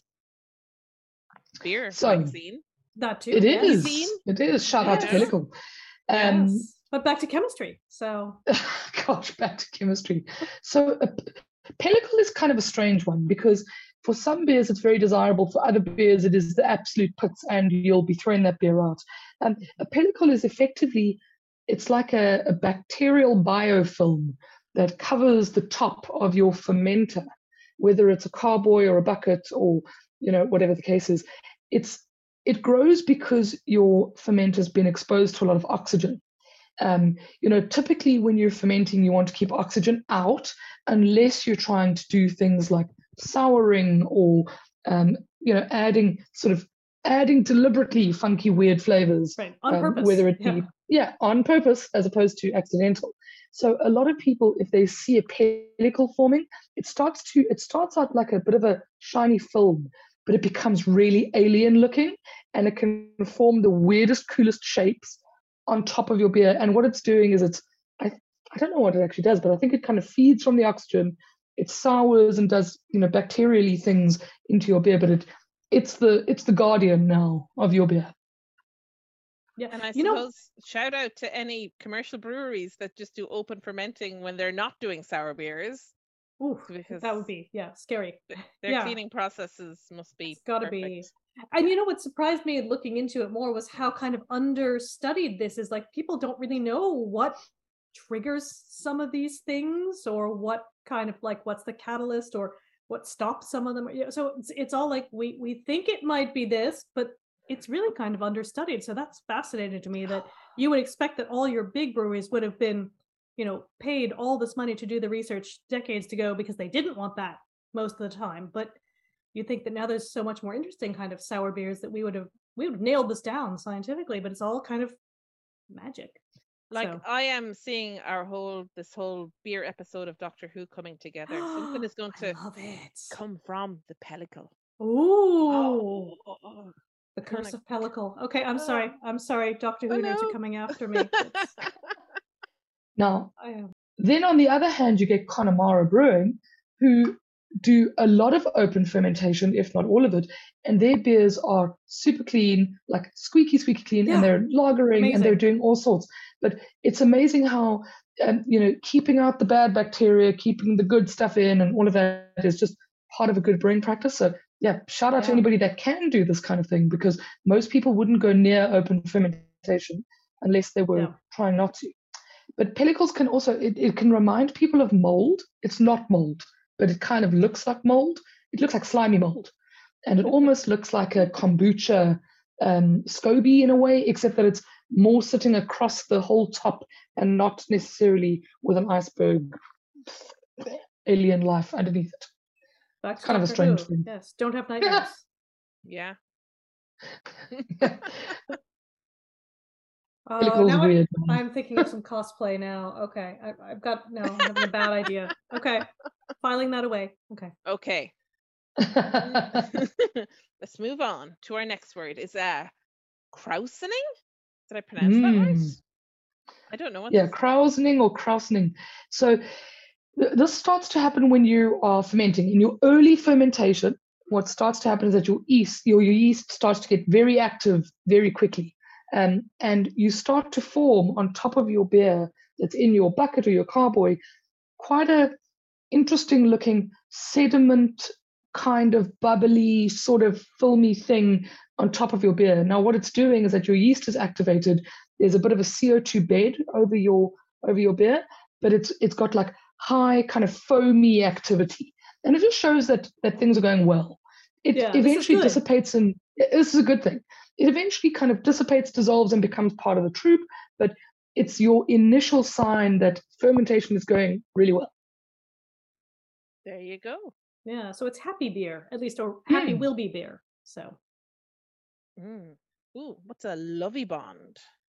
beer So, magazine. That too. it yes. is. Scene? It is. Shout out to Yes. Pellicle. Um, Yes. But back to chemistry. So gosh, back to chemistry. So a p- pellicle is kind of a strange one because for some beers it's very desirable. For other beers it is the absolute pits, and you'll be throwing that beer out. Um, a pellicle is effectively it's like a, a bacterial biofilm that covers the top of your fermenter, whether it's a carboy or a bucket or you know whatever the case is. It's it grows because your fermenter's been exposed to a lot of oxygen. Um, you know, typically when you're fermenting, you want to keep oxygen out unless you're trying to do things like souring or, um, you know, adding sort of adding deliberately funky, weird flavors, right. On um, purpose. whether it be, yeah. yeah, on purpose as opposed to accidental. So a lot of people, if they see a pellicle forming, it starts to it starts out like a bit of a shiny film, but it becomes really alien looking, and it can form the weirdest, coolest shapes on top of your beer. And what it's doing is it's I I don't know what it actually does, but I think it kind of feeds from the oxygen. It sours and does you know bacterially things into your beer, but it it's the it's the guardian now of your beer. Yeah. And I you know, suppose shout out to any commercial breweries that just do open fermenting when they're not doing sour beers, oof, because that would be yeah scary. their Yeah. cleaning processes must be It's got to perfect. be. And you know what surprised me looking into it more was how kind of understudied this is. Like people don't really know what triggers some of these things, or what kind of like what's the catalyst, or what stops some of them. Yeah, so it's it's all like we we think it might be this, but it's really kind of understudied. So that's fascinating to me that you would expect that all your big breweries would have been, you know, paid all this money to do the research decades ago because they didn't want that most of the time. But you think that now there's so much more interesting kind of sour beers that we would have we would have nailed this down scientifically, but it's all kind of magic. Like So- I am seeing our whole this whole beer episode of Doctor Who coming together. Something is going I to love it. come from the pellicle. Ooh, Oh, the curse kinda- of pellicle. Okay, I'm sorry. I'm sorry, Doctor Oh, Who nerds no. are coming after me. It's- Now, I am. then on the other hand, you get Connemara Brewing, who do a lot of open fermentation, if not all of it, and their beers are super clean, like squeaky, squeaky clean, Yeah. and they're lagering and they're Amazing. doing all sorts. But it's amazing how, um, you know, keeping out the bad bacteria, keeping the good stuff in, and all of that is just part of a good brewing practice. So yeah, shout out to Yeah. anybody that can do this kind of thing, because most people wouldn't go near open fermentation unless they were Yeah. trying not to. But pellicles can also, it, it can remind people of mold. It's not mold, but it kind of looks like mold. It looks like slimy mold. And it almost looks like a kombucha um, SCOBY in a way, except that it's more sitting across the whole top and not necessarily with an iceberg alien life underneath it. Back to kind of a Doctor strange Who. thing. Yes, don't have nightmares. yeah. Oh, Pellicle's now I'm, weird. man. I'm thinking of some cosplay now. Okay, I, I've got no, I'm having a bad idea. Okay, filing that away. Okay. Okay. Let's move on to our next word. Is uh krausening? Did I pronounce that right? Mm. I don't know what Yeah, this- krausening or krausening. So th- this starts to happen when you are fermenting. In your early fermentation, what starts to happen is that your yeast, your, your yeast starts to get very active very quickly. Um, and you start to form on top of your beer that's in your bucket or your carboy quite a interesting looking sediment kind of bubbly sort of filmy thing on top of your beer. Now what it's doing is that your yeast is activated. There's a bit of a C O two bed over your over your beer, but it's it's got like high kind of foamy activity, and it just shows that that things are going well. It Yeah, eventually dissipates, and this is a good thing. It eventually kind of dissipates, dissolves, and becomes part of the troop, but it's your initial sign that fermentation is going really well. There you go. Yeah, so it's happy beer, at least, or happy Mm. will be beer. So Mm. Ooh, what's a lovey bond?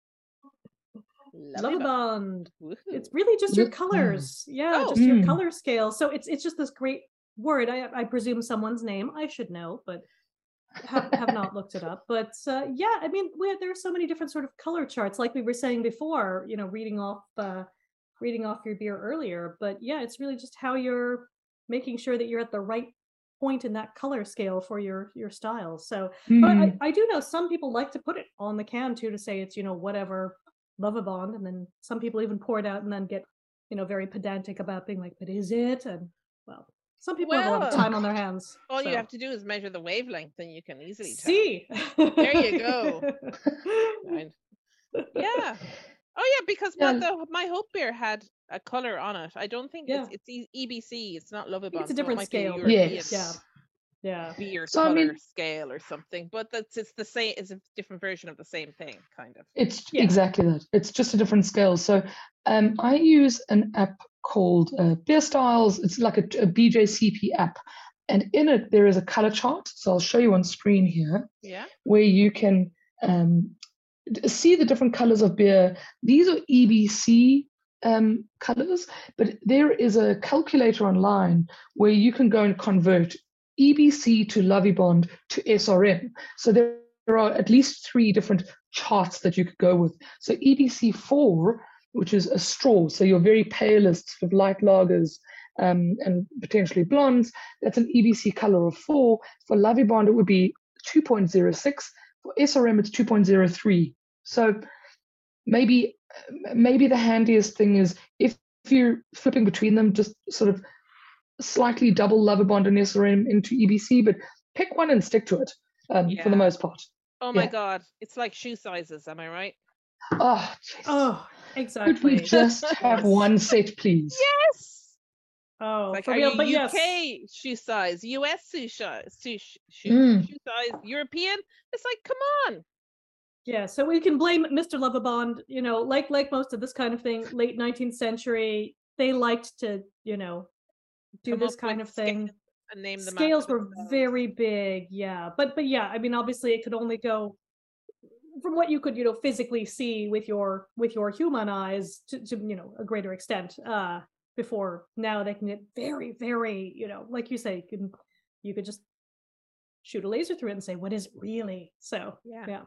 love a bond. Woohoo. It's really just your Look- colors. Yeah, Oh. just your Mm. color scale. So it's it's just this great word. I I presume someone's name. I should know, but have, have not looked it up. But uh, yeah, I mean, we, there are so many different sort of color charts, like we were saying before. You know, reading off uh, reading off your beer earlier. But yeah, it's really just how you're making sure that you're at the right point in that color scale for your your style. So, but I, Mm. I do know some people like to put it on the can too, to say it's, you know, whatever, love a bond, and then some people even pour it out and then get, you know, very pedantic about being like, but is it? And well, some people have a lot of Well, time on their hands. All you so. have to do is measure the wavelength, and you can easily tell. See, There you go. Right. Yeah. Oh yeah, because Yeah. what the my hope beer had a color on it. I don't think Yeah. it's it's E- EBC. It's not Lovibond. It's a so it different might be a scale. European Yes. Yeah. Yeah. beer So, I color mean- scale or something. But that's it's the same. It's a different version of the same thing, kind of. It's Yeah. exactly that. It's just a different scale. So um, I use an app called uh, Beer Styles. It's like a, a B J C P app. And in it, there is a color chart. So I'll show you on screen here, Yeah. where you can um, d- see the different colors of beer. These are E B C um, colors, but there is a calculator online where you can go and convert E B C to Lovibond to S R M. So there, there are at least three different charts that you could go with. So E B C four, which is a straw, so your very palest sort of light lagers um, and potentially blondes, that's an E B C color of four. For Lovibond, it would be two point zero six. For S R M, it's two point zero three. So maybe maybe the handiest thing is if, if you're flipping between them, just sort of slightly double Lovibond and S R M into E B C, but pick one and stick to it um, for the Yeah. most part. Oh my Yeah. God, it's like shoe sizes. Am I right? Oh, jeez. Oh, Could we exactly. just have one set, please? Yes. Oh, Like, for are real. you But U yes. K shoe size, U S shoe size, shoe, shoe, Mm. shoe size, European? It's like, come on. Yeah, so we can blame Mister Lovibond, you know, like like most of this kind of thing, late nineteenth century, they liked to, you know, do Come this up kind with of thing. scales and name them Scales after were themselves. very big, yeah. But but yeah, I mean, obviously it could only go from what you could, you know, physically see with your with your human eyes to, to you know, a greater extent. Uh before now they can get very, very, you know, like you say, you can you could just shoot a laser through it and say, what is it really? So Yeah. yeah.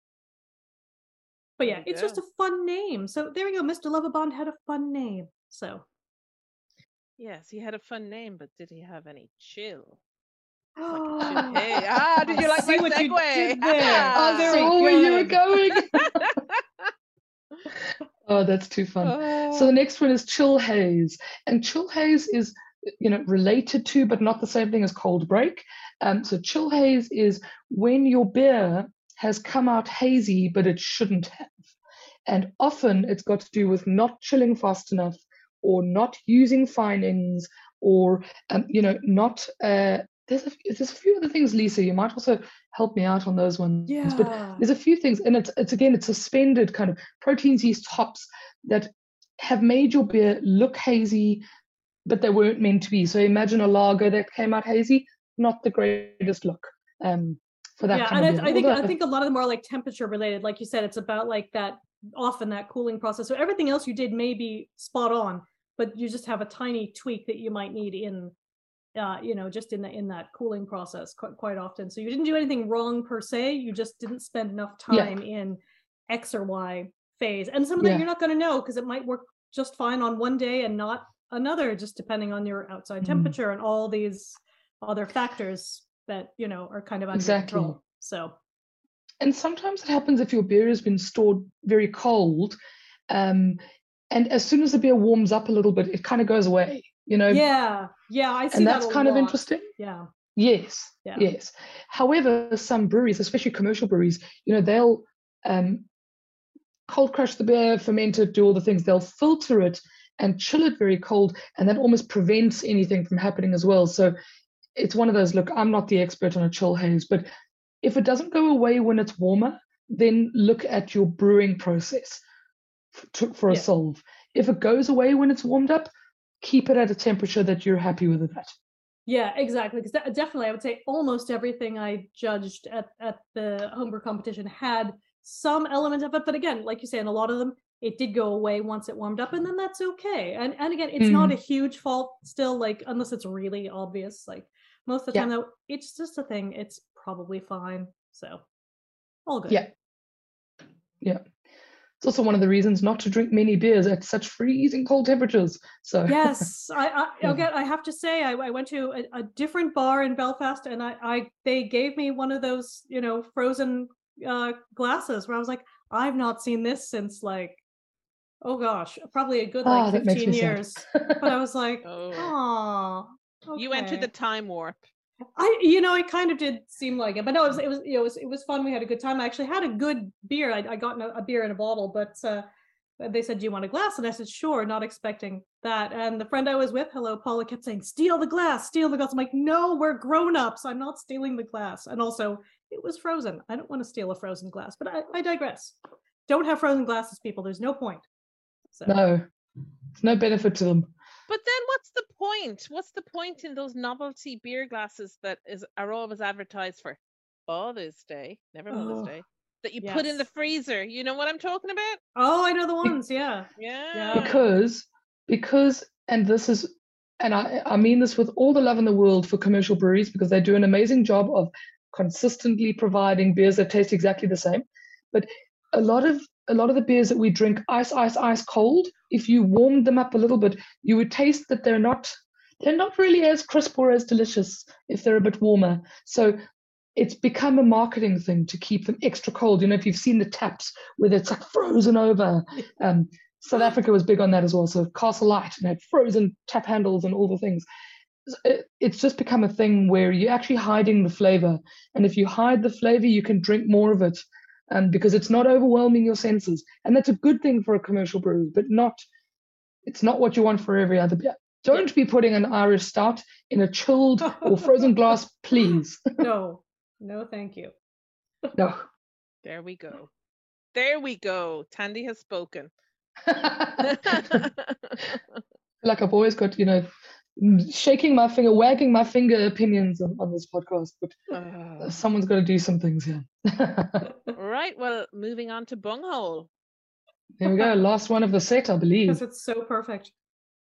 But yeah, There you it's just go. a fun name. So there you go. Mister Lovibond had a fun name. So Yes, he had a fun name, but did he have any chill? Like a oh, chill. Hey, ah, did you like see my what you segue? did there. I Very saw where you were good. going. Oh, that's too fun. So the Oh, next one is chill haze, and chill haze is, you know, related to but not the same thing as cold break. Um, so chill haze is when your beer has come out hazy but it shouldn't have, and often it's got to do with not chilling fast enough, or not using finings, or um, you know, not. Uh, there's a there's a few other things, Lisa. You might also help me out on those ones. But yeah. there's a few things, and it's it's again it's suspended kind of proteins, yeast, hops that have made your beer look hazy, but they weren't meant to be. So imagine a lager that came out hazy, not the greatest look um, for that Yeah, kind and of I, beer. I think I Although- think a lot of them are like temperature related. Like you said, it's about like that often that cooling process. So everything else you did may be spot on, but you just have a tiny tweak that you might need in uh, you know, just in the in that cooling process quite, quite often. So you didn't do anything wrong per se. You just didn't spend enough Yeah. time in X or Y phase. And some of that Yeah. you're not going to know because it might work just fine on one day and not another, just depending on your outside Mm. temperature and all these other factors that, you know, are kind of under Exactly. control. So And sometimes it happens if your beer has been stored very cold, um, and as soon as the beer warms up a little bit, it kind of goes away, you know. Yeah, yeah, I see and that that's a kind of lot. interesting. Yeah. Yes, Yeah. yes. However, some breweries, especially commercial breweries, you know, they'll um, cold crush the beer, ferment it, do all the things. They'll filter it and chill it very cold, and that almost prevents anything from happening as well. So it's one of those, look, I'm not the expert on a chill haze, but if it doesn't go away when it's warmer, then look at your brewing process f- to, for a Yeah. solve. If it goes away when it's warmed up, keep it at a temperature that you're happy with it at. Yeah, exactly. Because definitely, I would say almost everything I judged at, at the homebrew competition had some element of it. But again, like you say, in a lot of them, it did go away once it warmed up, and then that's okay. And and again, it's Mm. not a huge fault still, like unless it's really obvious. Like most of the Yeah. time, though, it's just a thing. It's probably fine. So all good. Yeah. Yeah. It's also one of the reasons not to drink many beers at such freezing cold temperatures. So Yes, I, I Yeah. again, I have to say, I, I went to a, a different bar in Belfast, and I, I they gave me one of those, you know, frozen uh, glasses where I was like, I've not seen this since like, oh gosh, probably a good Ah, like that makes fifteen me sad. years. But I was like, Oh, oh, you went to the time warp. I, you know, it kind of did seem like it, but no, it was, it was, you know, it was, it was fun. We had a good time. I actually had a good beer. I, I got a, a beer in a bottle, but uh, they said, "Do you want a glass?" And I said, "Sure," not expecting that. And the friend I was with, hello, Paula, kept saying, "Steal the glass, steal the glass." I'm like, "No, we're grown-ups. I'm not stealing the glass." And also, it was frozen. I don't want to steal a frozen glass, but I, I digress. Don't have frozen glasses, people. There's no point. So No, there's no benefit to them. But then what's the point? What's the point in those novelty beer glasses that is are always advertised for Father's Day, never Mother's Oh, Day, that you put in the yes. freezer? You know what I'm talking about? Oh, I know the ones. Yeah. Yeah. Yeah. Because, because, and this is, and I, I mean this with all the love in the world for commercial breweries, because they do an amazing job of consistently providing beers that taste exactly the same. But a lot of a lot of the beers that we drink ice, ice, ice cold, if you warmed them up a little bit, you would taste that they're not they're not really as crisp or as delicious if they're a bit warmer. So it's become a marketing thing to keep them extra cold. You know, if you've seen the taps where it's like frozen over, um, South Africa was big on that as well. So Castle Light and had frozen tap handles and all the things. It, it's just become a thing where you're actually hiding the flavor. And if you hide the flavor, you can drink more of it um, because it's not overwhelming your senses. And that's a good thing for a commercial brewery, but not, it's not what you want for every other beer. Don't Yeah. be putting an Irish stout in a chilled or frozen glass, please. No, no, thank you. No. There we go. There we go. Tandy has spoken. Like I've always got, you know, shaking my finger, wagging my finger opinions on, on this podcast, but Uh, someone's got to do some things here. right. Well, moving on to bunghole. There we go. Last one of the set, I believe. Because it's so perfect.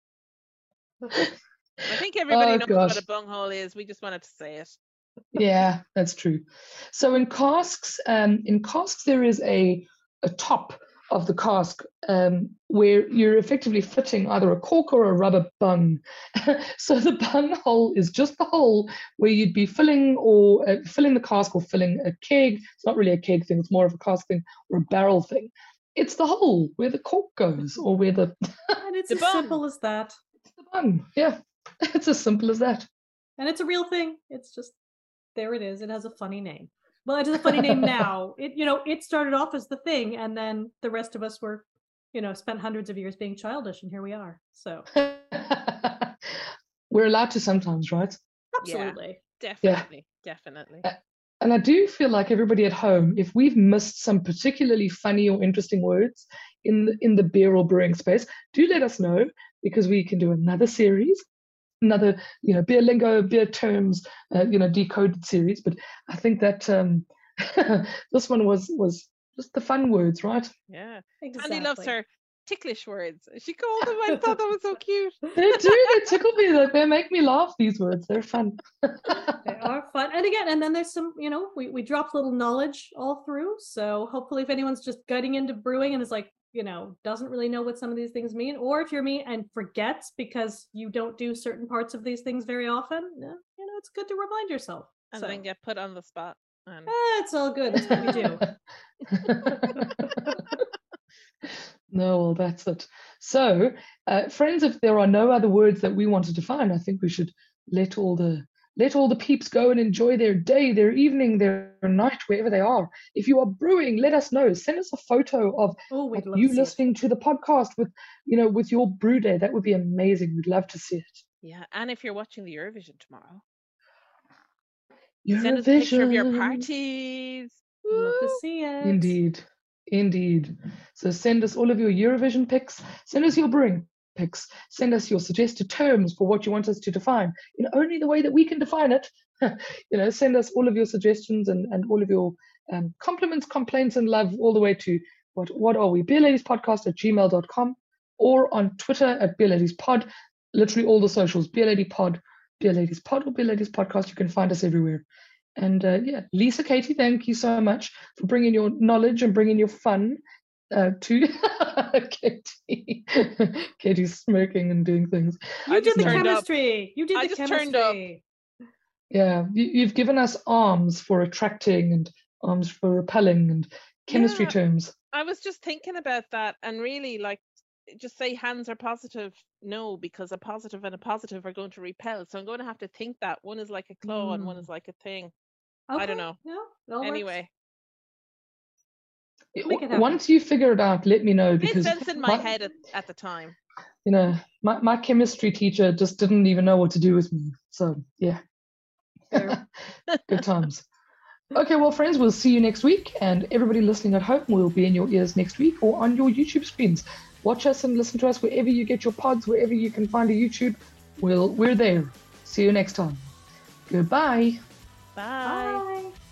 I think everybody Oh, knows gosh. what a bunghole is. We just wanted to say it. Yeah, that's true. So in casks, um, in casks there is a a top of the cask um, where you're effectively fitting either a cork or a rubber bung. So the bung hole is just the hole where you'd be filling or uh, filling the cask or filling a keg. It's not really a keg thing; it's more of a cask thing or a barrel thing. It's the hole where the cork goes or where the And it's The as bung. simple as that. the bung. Yeah, it's as simple as that. And it's a real thing. It's just, there it is. It has a funny name. Well, it has a funny name now. It, you know, it started off as the thing, and then the rest of us were, you know, spent hundreds of years being childish, and here we are. So, We're allowed to sometimes, right? absolutely. Definitely. Definitely. And I do feel like everybody at home, if we've missed some particularly funny or interesting words in the, in the beer or brewing space, do let us know, because we can do another series, another, you know, beer lingo, beer terms, uh, you know, decoded series. But I think that um, this one was was just the fun words, right? Yeah. Exactly. Tandy loves her ticklish words. She called them. I thought that was so cute. They do. They tickle me. Like, they make me laugh. These words. They're fun. They are fun. And again, and then there's some, you know, we, we dropped little knowledge all through. So hopefully if anyone's just getting into brewing and is like, you know, doesn't really know what some of these things mean, or if you're me and forgets because you don't do certain parts of these things very often, you know, it's good to remind yourself. And So, then get put on the spot. And eh, it's all good. That's what we do. No, well, that's it. So, uh, friends, if there are no other words that we want to define, I think we should let all the let all the peeps go and enjoy their day, their evening, their night, wherever they are. If you are brewing, let us know. Send us a photo of, Oh, we'd of love you to see it. listening to the podcast with, you know, with your brew day. That would be amazing. We'd love to see it. Yeah, and if you're watching the Eurovision tomorrow, Eurovision. send us a picture of your parties. Love to Woo! see it. Indeed. Indeed. So send us all of your Eurovision pics. Send us your brewing pics. Send us your suggested terms for what you want us to define in only the way that we can define it. You know, send us all of your suggestions and, and all of your um, compliments, complaints, and love all the way to what what are we? Beer Ladies Podcast at gmail dot com or on Twitter at Beer Ladies Pod. Literally all the socials, Beer Lady Pod, Beer Ladies Pod, or Beer Ladies Podcast. You can find us everywhere. And uh, yeah, Lisa, Katie, thank you so much for bringing your knowledge and bringing your fun uh, to Katie. Katie's smirking and doing things. You I did just the turned up. chemistry. You did I the just turned up. chemistry. Yeah, you, you've given us arms for attracting and arms for repelling and chemistry Yeah. terms. I was just thinking about that, and really, like, just say hands are positive. No, because a positive and a positive are going to repel. So I'm going to have to think that one is like a claw and one Mm. is like a thing. Okay. I don't know. Yeah, that works. Anyway, Make it happen. Once you figure it out, let me know, it made because sense in my head at, at the time. you know, my, my chemistry teacher just didn't even know what to do with me. So yeah. Fair. Good times. Okay, well, friends, we'll see you next week. And everybody listening at home, will be in your ears next week or on your YouTube screens. Watch us and listen to us wherever you get your pods, wherever you can find a YouTube. We'll, we're there. See you next time. Goodbye. Bye. Bye.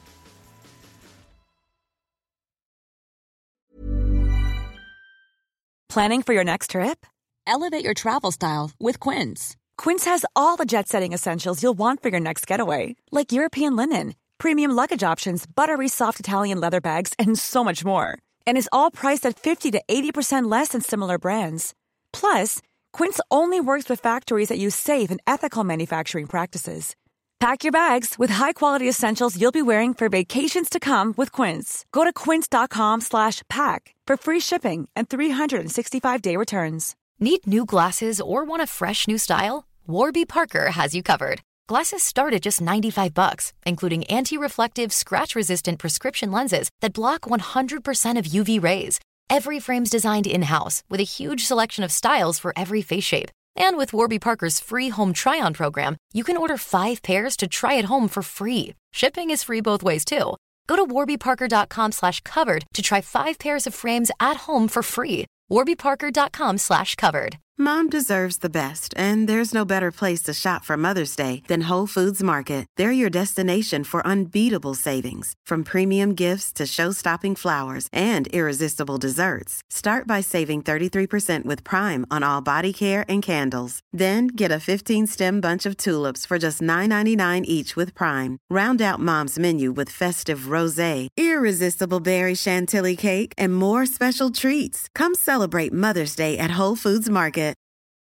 Planning for your next trip? Elevate your travel style with Quince. Quince has all the jet-setting essentials you'll want for your next getaway, like European linen, premium luggage options, buttery soft Italian leather bags, and so much more. And is all priced at fifty to eighty percent less than similar brands. Plus, Quince only works with factories that use safe and ethical manufacturing practices. Pack your bags with high-quality essentials you'll be wearing for vacations to come with Quince. Go to quince.com slash pack for free shipping and three sixty-five day returns. Need new glasses or want a fresh new style? Warby Parker has you covered. Glasses start at just ninety-five bucks, including anti-reflective, scratch-resistant prescription lenses that block one hundred percent of U V rays. Every frame's designed in-house with a huge selection of styles for every face shape. And with Warby Parker's free home try-on program, you can order five pairs to try at home for free. Shipping is free both ways, too. Go to warbyparker.com slash covered to try five pairs of frames at home for free. warbyparker.com slash covered. Mom deserves the best, and there's no better place to shop for Mother's Day than Whole Foods Market. They're your destination for unbeatable savings, from premium gifts to show-stopping flowers and irresistible desserts. Start by saving thirty-three percent with Prime on all body care and candles. Then get a fifteen-stem bunch of tulips for just nine ninety-nine each with Prime. Round out Mom's menu with festive rosé, irresistible berry chantilly cake, and more special treats. Come celebrate Mother's Day at Whole Foods Market.